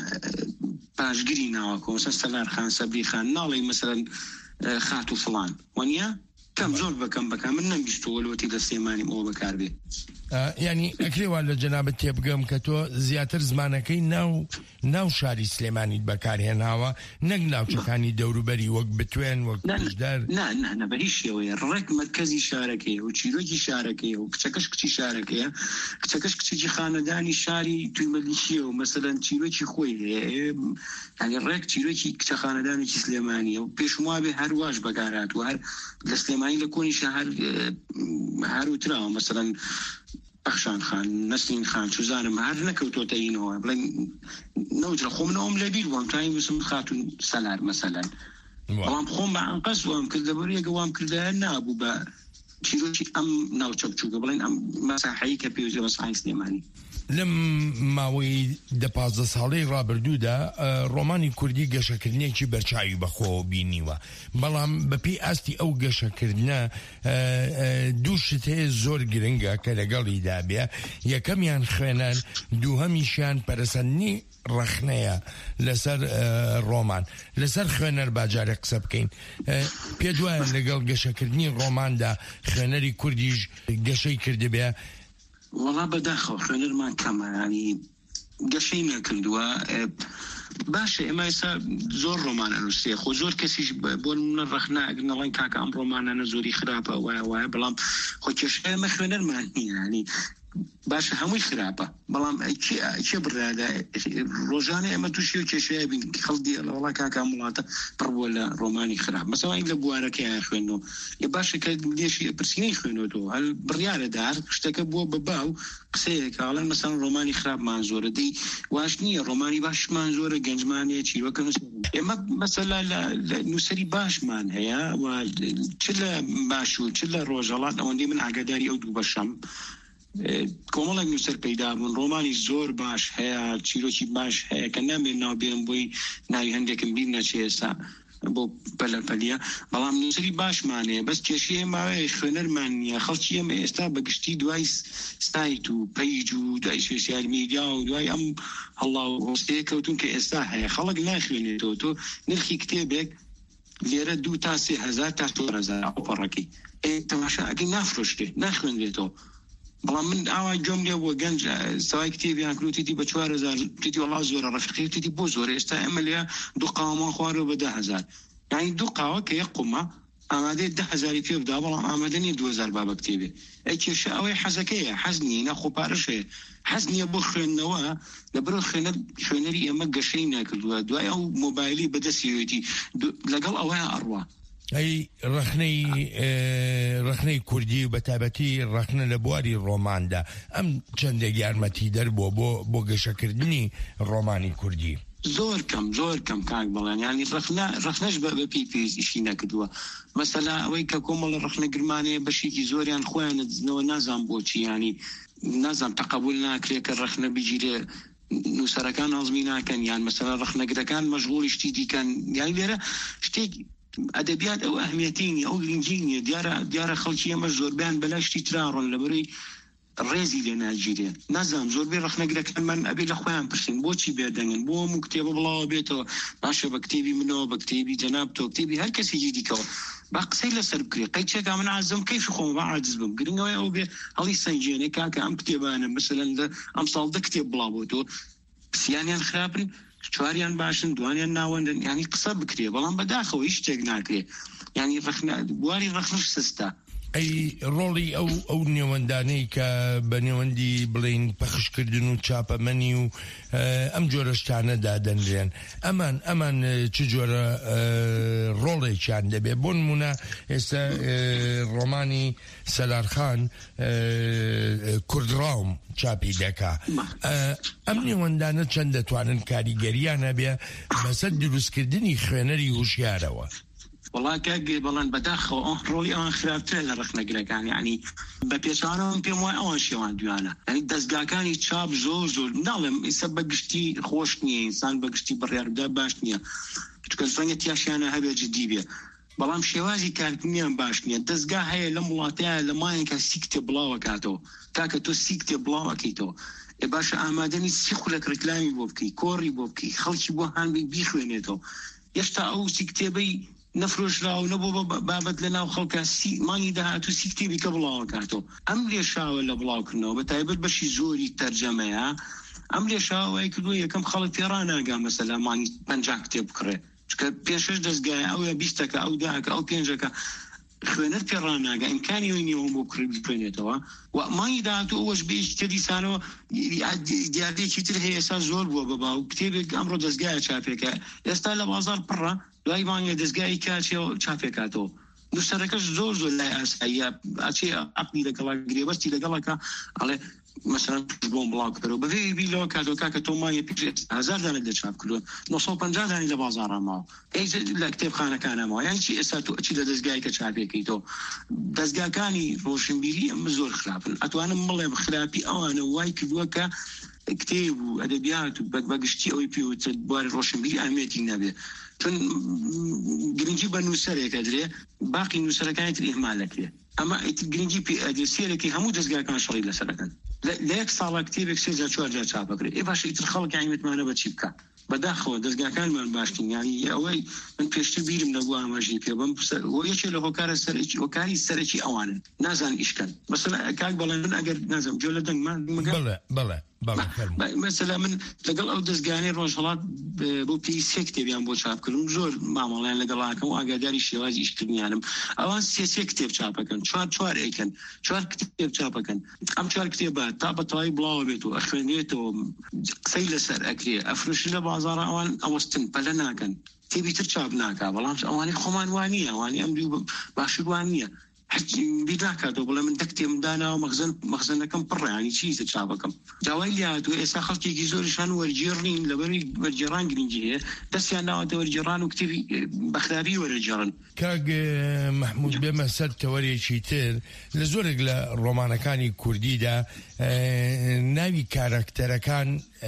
Speaker 20: باجري ناوكو مثلا سلار خان سبري خان نالي مثلا خاتو فلان ونيا كم زور بكم من نمجستو ولوتي الاستيماني مو بكاردي
Speaker 19: يعني أكريوا لجناب تيبقم كتو زياتر زمانكي ناو شاري سليماني بكار هناوا نقناو شكاني دورو بري وقت بتوين وقت بجدار
Speaker 20: لا بهيش يوي الرك مركزي شاركي وشيروكي شاركي وكتكشكتي شاركي كتكشكتي خانداني شاري توي مليشيا ومثلا شيروكي خوي يعني الرك شيروكي كتخانداني سليماني وبيش موابي هر واج بكارات وهر السليماني لكوني شهر هارو تراو مثلا بخشان خان نسرين خان شوزانم هر نكوتو تاينو بلين نوجر خوم نوم لبيل وام تاين بسم خاتون سلار مثلا وام خوم عن قص وام كذا بريق وام كذا نابو با شيروشي ام ناوتشبچو بلين ام مساحي كبيوزي مساحي سليماني
Speaker 19: لم ماوي دپازده ساڵەی ڕابردوودا ڕۆمانی کوردی گەشەکردنێکی بەرچاوی بەخۆ بینیوە بەڵام بەپێی ئاستی ئەو گەشەکردنە دوو شت هەیە زۆر گرنگە کە لەگەڵیدا بێ یەکەمیان خوێنان دووهەمیشیان پەرەسەندنی ڕەخنەیە لەسەر ڕۆمان لەسەر خوێنەر باجارێک قسە بکەین پێ دوایە لەگەڵ گەشەکردنی ڕۆماندا خوێنەری کوردیش گەشەی کردبێ
Speaker 20: والله بداخل خوێنەر مان کەمە ینی گەشەی نەکردووە باشە ئێمە ئێستا زۆر ڕۆمانە نووسێ خۆ زۆر کەسیش بۆ منە ڕەخنا ئەگەر نەڵێن کاکە ئەم ڕۆمانانە زۆری خراپە وایە بەڵام خۆ کێشە ئێمە خوێنەرمان نییە ینی باش هەمووی خراپە بەڵام چێ بڕادا ڕۆژانە ئەمە تووشی و کێشەیە بین خەڵکی وڵا کاکا وڵاتە پڕبووە لە ڕۆمانی خراپ مەسەڵەن لە بوارەکەیان خوێنەوە یە باشە کە لێشی پرسیینەی خوێنەوەەوە هەل بڕیارەدار شتەکە بووە بەبا و قسەیەکڵەن مەسەڵەن ڕۆمانی خراپمان زۆرە دەی واش نییە ڕۆمانی باشمان زۆرە گەنجمانەیە چیرۆکە ئێمە مەسەلا لە نووسری باشمان هەیە چ لە باش و چ لە ڕۆژەڵات ئەوەندەی من ئاگاداری ئەو دوو بەشەم کۆمەڵێک نووسەر پەیدا بوون ڕۆمانی زۆر باش هەیە چیرۆکی باش هەیە کە نامێن ناوبێن بۆی ناوی هەندێکم بیر نەچێ ئێستا بۆ پەلەپەلیە بەڵام نووسری باشمانەیە بەس کێشەیە ماوەیە خوێنەرمان نییە خەڵکی ئێمە ئێستا بەگشتی دوای سایت و پەیج و دوای سوسیال میدیا و دوای ئەم هەڵا و هۆستەیە کەوتون کە ئێستا هەیە خەڵک ناخوێنێتەوە تۆ نرخی کتێبێک لێرە 2 تا 3,000 تا 4,000 ئەوپەڕەکەی تەماشاکەی نافرۆشتێ ناخوێنرێتەوە بەڵام من ئاوا گۆم لێ بۆ گەنج ساوای کتێبیان کروتیتی بە 4,000 تیتی وڵا زۆرە ڕەفقیتی بۆ زۆر ئێستا ئەمە لێ 2 قاوەمان خوارەوە بە 10,000 یعنی 2 قاوە کە یەک قومە ئامادەی 10,000 پێ بدا بەڵام ئامادەنی 2,000 با بە کتێبێ ئەی کێشە ئەوەی حەزەکەیە حەز نیە نەخۆپارەشەیە حەز نییە بۆ خوێندنەوە لەبەرەوە خوێنەری ئێمە گەشەی ناکردووە دوای ئەو مۆبایلی بەدەستیەوەتی لەگەڵ ئەوەیە ئەڕوا
Speaker 19: ئەی ڕخنەی کوردی و بەتابەتی ڕخنە لە بواری ڕۆماندا ئەم چەندێک یارمەتی دەربووە بۆ گەشەکردنی ڕۆمانی کوردی
Speaker 20: زۆر کەم کاک بڵێن ینی ڕخنەش بە پێیشی نەکردووە مەسەلا ئەوەی کە کۆمەڵە ڕخنە گرمانەیە بەشێکی زۆریان خۆیان دزنەوە نازان بۆچی ینی نازان تەقبول ناکرێت کە ڕخنە بگیرێ نووسەرەکان ئازمی ناکەن یان مەسەلا ڕخنەگرەکان مەشغوڵی شتی دیکەن یانی لێرە شتێک ئەدەبیات ئەو ئەهمیەتینی ئەو گرنگینیە دیارە خەڵکی ئەمە زۆربیان بەلاشتی تراڕۆن لەبەرەوەی ڕێزی لێ ناگیرێت نازانم زۆربەی ڕخنەگرەکانمان ئەبێ لە خۆیان پرسین بۆچی بێدەنگن بۆ هەموو کتێبە بڵاوە بێتەوە باشە بە کتێبی منەوە بە کتێبی جەناب تۆ کتێبی هەر کەسێکی دیکەوە با قسەی لەسەر بکرێ قەیچێکا من عازم کەیفی خۆم بە عاجز بم گرنگەوەی ئەو بێ هەڵی سەنجێنێ کاکە ئەم کتێبانە مثلەن لە ئەمساڵ 10 کتێب بڵاوبۆتەوە پرسیانیان خراپن چواریان باشن دوانیان ناوەندن ینی قسە بکرێ بەڵام بەداخەوە هیچ شتێک ناکرێ ینی بواری ڕخنەش سستە
Speaker 19: ئەی ڕۆڵی ئەو نێوەندانەی کە بە نێوەندی بڵین پەخشکردن و چاپەمەنی و ئەم جۆرە شتانە دادەنرێن ئەمان چ جۆرە ڕۆڵێکیان دەبێت بۆ نمونە ئێستا ڕۆمانی سەلارخان کوردڕاوم چاپی دەکا ئەم نێوەندانە چەند دەتوانن کاریگەریانە بێ بەسەر دروستکردنی خوێنەری هوشیارەوە
Speaker 20: والله کاگێ بەڵێن بەداخەوە ئەو ڕۆڵی ئەوان خراپترە لە ڕخنەگرەکان یعنی بە پێچانەوە پێم وایە ئەوان شێوان دوانە ینی دەستگاکانی چاپ زۆر ناڵێم ئێستا بەگشتی خۆش نییە ئینسان بەگشتی بڕیاردا باش نییە چکە فەنگە تیاشیانە هەبێ جدی بێ بەڵام شێوازی کارکردنیان باش نییە دەستگا هەیە لە وڵاتەیە لە مایەکە سیکتێ بڵاوە کاتەوە کاکە تۆ سیکتێ بڵاوەکەیتەوە باشە ئامادەنی سی خولەک ڕکلامی بۆ بکەی کۆڕی بۆ بکەی خەڵکی بۆ هەنبی بیخوێنێتەوە هێشتا ئەو سیکتێبەی نەفرۆشراو نەبوو بابەت لە ناو خەڵکە مانی داهاتوو سیکتێبی کە بڵاوە کاتەوە ئەم لێشاوە لە بڵاوکردنەوە بە تایبەت بەشی زۆری تەرجەمەیە ئەم لێشاوەی کردووە یەکەم خەڵک پێڕا ناگا مەسەلا مانی 50 کتێب بکڕێ چکە پێشش دەستگایە ئەوە 20ەکە ئەو داکە ئەو 5ەکە خوێنەر پێڕا ناگا ئیمکانی وێنیەوە بۆ بخوێنێتەوە و مانی داهاتوو ئەوەش بێشتە دیسانەوە دیاردێکی تر هەیە ئێستا زۆر بووە بەبا و کتێبێک ئەمڕۆ دەستگایە چاپێکە ئێستا لە بازار پڕە دوای مانگە دەستگای کاتێەوە چاپێکاتەوە نووسەرەکەش زۆر لای ئاساییە ئاچێ عەقلی لەگەڵا گرێبەستی لەگەڵەکە ئەڵێ مثلا بۆم بڵاو کردەوە بەوێ بیلەوە کاتەوە کاکە تۆ مایە پێ 1000 دانە دەچاپ کردووە 950 دانی لە بازاڕاماوە لە کتێبخانەکانەماوە یان چی ئێستا تۆ ئەچی لە دەستگای کە چاپێکیتەوە دەستگاکانی ڕۆشنبیری ئەمە زۆر خراپن ئەتوانم بڵێ خراپی ئەوانە وای کردووە کە کتێب و ئەدەبیات و بەگشتی ئەوی پێوتە بواری ڕۆشنبیری ئەهمیەتی نەبێ چون گرنگی بە نووسەرێکە درێ باقی نووسەرەکانی تر ئیهمالەکرێ ئەمە گرنگی سێرەکی هەموو دەستگاکان شەڕی لەسەرەکەن لە یەک ساڵە کتێبێک 3-4 چاپەکرێ باشە ئیتر خەڵک ئایمەتمانە بە چی بکە بەداخەوە دەستگاکانمان باشتین یانی ئەوەی من پێشتر بیرم نەبوو ئاماژی پێ بم یەکێ لە هۆکاری سەرەکی ئەوانن نازان ئیشکەن مەسەلا کاک بەڵێن من ئەگەر نازم جۆ لە دەنگمان
Speaker 19: بەڵێ
Speaker 20: مثلا من لەگەڵ ئەو دەستگانەی ڕۆژهەڵات بۆ پێی سێ کتێبیان بۆ چاپکردم زۆر مامەڵیان لەگەڵاکەم و ئاگاداری شێوازی ئیشکردنیانم ئەوان سێ کتێب چاپەکەن چوار ئەیکەن 4 کتێب چاپەکەن ئەم 4 کتێبە تا بەتەواوی بڵاوە بێت و ئەخوێنێتەوە قسەی لەسەر ئەکرێ ئەفرۆشی لە بازاڕ ئەوان ئەوەستن پەلە ناکەن تێبی تر چاپ ناکا بەڵام ئەوانی خۆمان وانە ئەوانی ئەم دوو باشوان نییە بیداکاتەوە بڵێ من دەکتێم دانا و مەخزنەکەم پڕیانی چیزە چاپەکەم جاوای لاتوە ئێستا خەڵکێکی زۆرشان وەرگێڕین لەبەری وەرگێڕان گرنگی هەیە دەستیان ناوەتە وەرگێڕان و کتێبی بەخداری وەرەگێڕن.
Speaker 19: کاگ مەحموود بێمە سەر تەوەرێکی تر لە زۆرێک لە ڕۆمانەکانی کوردیدا ناوی کارەکتەرەکان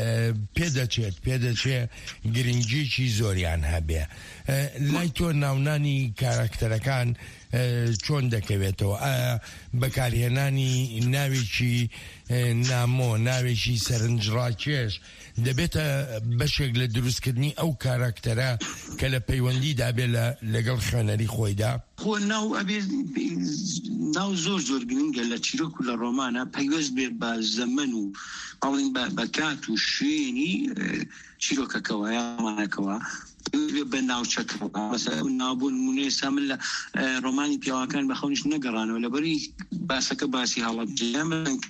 Speaker 19: پێدەچێت گرنگیکی زۆریان هەبێ. لای تۆ ناونانی کارەکتەرەکان چۆن دەکەوێتەوە؟ بەکارهێنانی ناوێکی نامۆ ناوێکی سەرنجڕاکێش دەبێتە بەشێک لە دروستکردنی ئەو کارەکتەرە کە لە پەیوەندی دابێت لەگەڵ خوێنەری خۆیدا؟
Speaker 20: خۆ ناو ئەبێ ناو زۆر گرنگە لە چیرۆک و لە ڕۆمانە پەیوەست بێت بە زەمن و باڵین بە کات و شوێنی چیرۆکەکەوە یامانەکەوە بە ناوچەکەوە. مەسەڵەن نابوون نمونەیە من لە ڕۆمانی پیاوەکان بە خەونیش نەگەڕانەوە لەبەری باسەکە باسی هەڵەبجێ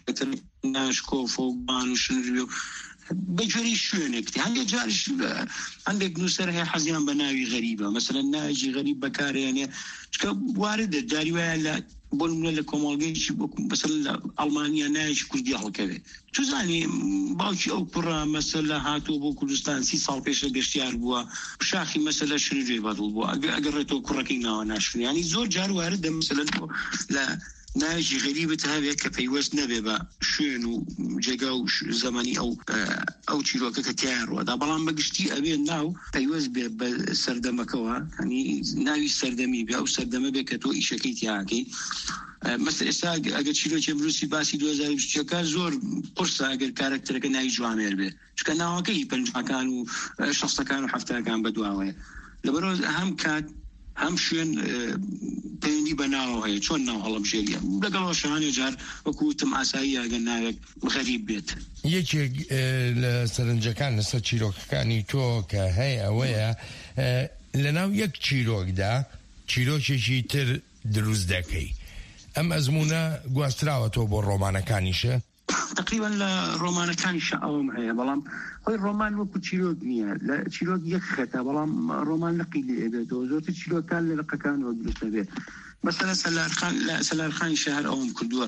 Speaker 20: ناشکۆف و بان و شنروێ بەجۆری شوێنێکتی هەندێک جاریش هەندێک نووسەر هەیە حەزیان بە ناوی غەریبە مەسەڵەن ناوی غەریب بەکارێنێ چکە واردە داری وایە لە بۆ نمونە لە کۆمەڵگەیەکی مەسەڵەن لە ئەڵمانیا ناوێکی کوردی هەڵکەوێت توزانی باوکی ئەو کوڕە مەسەلە هاتووە بۆ کوردستان 30 ساڵ پێشە گەشتیار بووە شاخی مەسەلە شنوێ بەدڵ بووە ئەگەڕێتەوە کوڕەکەی ناوە ناشوێنی ینی زۆر جار واردە مەسەلەن لە ناوێکی غەریبت هەبێت کە پەیوەست نەبێ بە شوێن و جێگا و زەمانی ئەو چیرۆکە کە تیان ڕۆدا بەڵام بەگشتی ئەبێ ناو پەیوەست بێ بە سەردەمەکەوە هەنی ناوی سەردەمی بێ ئەو سەردەمە بێ کە تۆ ئیشەکەی تیاکەی. مەسەڵەن ئێستا ئەگەر چیرۆکی ئەمروسی باسی 2020ەکە زۆر قورسە ئەگەر کارەکتەرەکە ناوی جوامێر بێ چکە ناوەکەی پەنجەکان و شەستەکان و هەفتەکان بەدواوەیە لەبەرەوە هەم کات هەم شوێن پەیوەندی بە ناوە هەیە چۆن ناو هەڵەبژێریە لەگەڵەوە شانێ جار وەکوتم ئاسایی ئەگەر ناوێک غەریب بێت.
Speaker 19: یەکێک لە سەرنجەکان لەسەر چیرۆکەکانی تۆ کە هەیە ئەوەیە لە ناو یەک چیرۆکدا چیرۆکێکی تر دروست دەکەی. ئەم ئەزمونە گواستراوەتەوە بۆ ڕۆمانەکانیشە؟
Speaker 20: تقریبا لە ڕۆمانەکانیشە ئەوم هەیە بەڵام خۆی ڕۆمان وەکو چیرۆک نییە لە چیرۆک یەک خەتە بەڵام ڕۆمان لەقی لێبێتەوە زۆرتر چیرۆکان لە لەقەکانەوە دروست دەبێت. مەسەلەن سەلارخانی شەهر ئەوم کردووە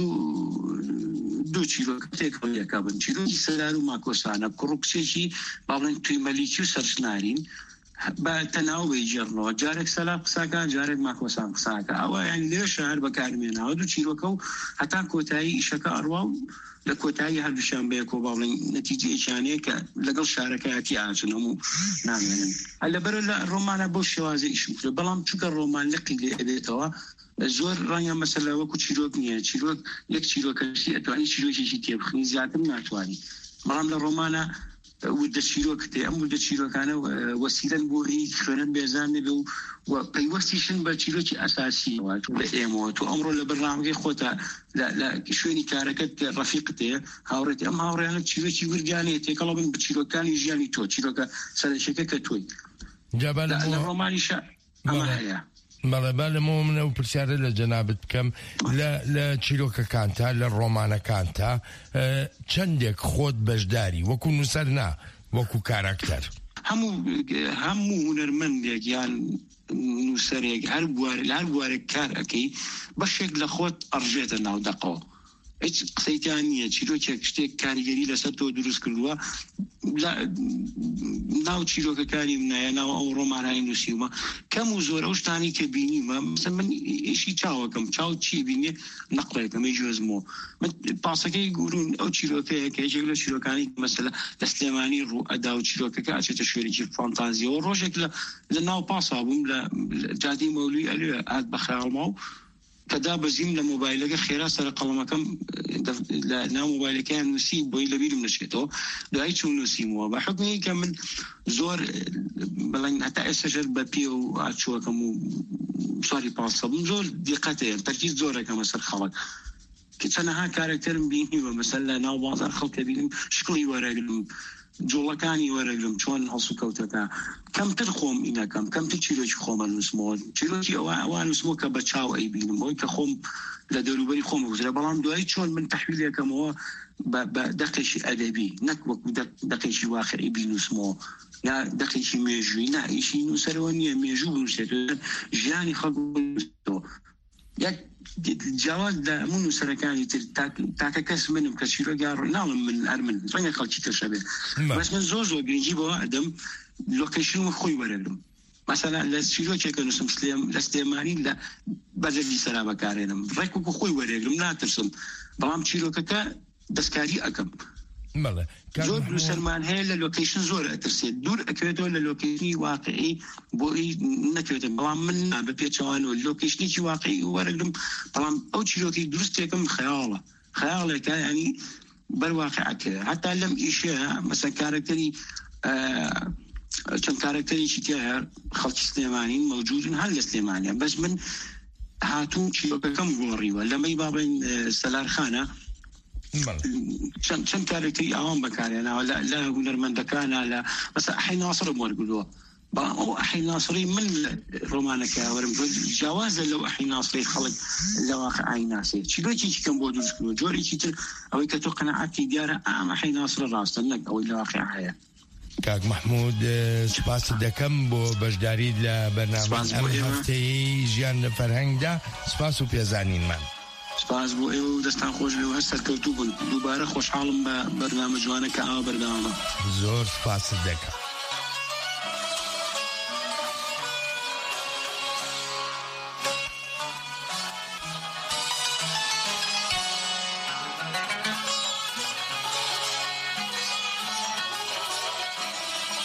Speaker 20: دوو چیرۆک تێکەڵیەکە بن چیرۆکی سەلار و ماکۆسانە کوڕکچێکی باڵێن توی مەلیکی و سەرچنارین بە تەناوبەی جێڕنەوە جارێک سەلا قساکە جارێک ماکۆسان قساکە ئەوە یان لێ شەهر بەکارمێناوە دوو چیرۆکە و هەتا کۆتایی ئیشەکە ئەڕوا و لە کۆتایی هەردووشیان بەیەکۆ باڵێن نەتیجەیەکیانەیە کە لەگەڵ شارەکەیەتی ئاچنەوە و نامێنن لەبەر لە ڕۆمانە بۆ شێوازە ئیشم کرد بەڵام چونکە ڕۆمان لەقی لێ ئەبێتەوە زۆر ڕەنگە مەسەلە وەکو چیرۆک نییە چیرۆک یەک چیرۆکەشی ئەتوانی چیرۆکێکی تێبخنی زیاتر ناتوانانی بەڵام لە ڕۆمانە وردە چیرۆکتێ ئەم وردە چیرۆکانە وەسیلەن بۆ خوێنن بێزان نەبێ و پەیوەستیشن بە چیرۆکی ئەساسیەوە لە ئێمەوە تو ئەمڕۆ لە بەرنامەکەی خۆتە لە شوێنی کارەکەت ڕەفیقتێ هاوڕێتی ئەم هاوڕێیانە چیرۆکی وردیانەیە تێکەڵە بن بە چیرۆکانی ژیانی تۆ چیرۆکە سەرنجەکە کە تۆی لە ڕۆمانیشە ئەمە هەیە.
Speaker 19: بەڵێبا لەمەوە منە و پرسیارە لە جەنابەت بکەم لە چیرۆکەکانتە لە ڕۆمانەکانتە چەندێک خۆت بەشداری وەکو نووسەر نا وەکو کاراکتەر؟
Speaker 20: هەموو هونەرمەندێک یان نووسەرێک هەر بوارێک کار ئەەکەی بەشێک لە خۆت ئەڕژێتە ناو دەقەوە هیچ قسەیتان نییە چیرۆکێک شتێک کاریگەری لەسەر تۆ دروست کردووە ناو چیرۆکەکانی منایە ناو ئەو ڕۆمانانی نووسیومە کەم و زۆر ئەو شتانی کە بینیمە من ئیشی چاوەکەم چاو چی بینێ نەقڵێکەمەی جۆزمەوە من پاسەکەی گورون ئەو چیرۆکەیە کە یەکێک لە چیرۆکانی مەسەلە لە سلێمانی ڕوو ئەدا و چیرۆکەکە ئاچێتە شوێنێکی فانتازیەوە ڕۆژێک لە ناو پاسا بووم لە جادی مەولوی ئەلوێ هات بە خەیاڵما و کەدا بەزیم لە مۆبایلەکە خێرا سەر قەڵەمەکەم لە ناو مۆبایلەکەیان نووسی بۆی لەبیرم نەچێتەوە دوای چوو نووسیمەوە بە حکمی کە من زۆر بەڵێن هەتا ئێستاژەر بە پێ و ئاچووەکەم و سواری پاسە بووم زۆر دیقەتەیە تەرکیز زۆرەکەمە سەر خەڵک کە چەنەها کارکتەرم بینیوە مەسەلا ناو بازار خەڵکە بینم شکڵی وەرەگرم جۆڵەکانی وەرەگرم چۆن هەڵسو کەوتەکە کەمتر خۆم ئینەکەم کەمتر چیرۆکی خۆمە نووسمەوە چیرۆکی ئەوان نووسمەوە کە بە چاو ئەی بینم ئەوی کە خۆم لە دەوروبەری خۆم گوزرە بەڵام دوایی چۆن من تەحویلەکەمەوە بە دەقێکی ئەدەبی نەک وەکو دەقێکی واقعی بینوسمەوە یا دەقێکی مێژووی نا ئیشی نووسەرەوە نییە مێژوو بنووسێت ژیانی خەڵکو یەک جیاواز لە هەموو نووسەرەکانی تر تاکە کەس منم کە چیرۆکی ناڵم من ئەرمن ڕەنگە خەڵکی ترشە بێت بەس من زۆر گرنگی بەوە ئەدەم لۆکیشنم خۆی وەرەگرم مثلا لە چیرۆکێکە نووسم لە سلێمانی لە بەجەری سەرا بەکارێنم ڕێک وەکو خۆی وەرەگرم ناترسم بەڵام چیرۆکەکە دەستکاری ئەەکەم زۆر نووسەرمان هەیە لە لۆکیشن زۆر ئەترسێت دوور ئەکرێتەوە لە لۆکیشنی واقعی بۆی نەکرێتە بەڵام من بە پێچەوانەوە لۆکیشنێکی واقعی وەرەگرم بەڵام ئەو چیرۆکی دروستێکم خەیاڵێکە ینی بەرواقعەکە هەتا لەم ئیشەیە مەسەن کارکتەری چەند کارکتەرێکی تیا خەڵکی سلێمانین مەوجودن هەر لە سلێمانیە بەس من هاتووم چیرۆکەکەم گۆڕیوە لەمەی بابین سەلارخانە چەند کارێکی ئەوان بەکارێنەوە لە هونەرمەندەکانە لە مەسا ئەحی ناسرم وەرگرتووە بەڵام ئەو ئەحی ناسری من ڕۆمانەکە وەرم جیاوازە لەو ئەحی ناسری خەڵک لە واقعی ناسێت چیرۆکێکی کەم بۆ دروستکردووە جۆرێکی تر ئەوەی کە تۆ قەنەعەتی دیارە ئەم ئەحی ناسرە ڕاستە نەک ئەوەی لە واقع هەیە.
Speaker 19: کاک محمود سپاس دەکەم بۆ بەشداریت لە بەرنامە ئەم هەفتەیەی ژیان لە فەرهەنگدا سپاس و پێزانینمان.
Speaker 20: سپاس بۆ ئێوە و دەستان خۆش بێ و هەر سەرکەوتوو بوون دووبارە خۆشحاڵم بە بەرنامە جوانە کە ئاوا بەردەوامە
Speaker 19: زۆر سپاس دەکەم.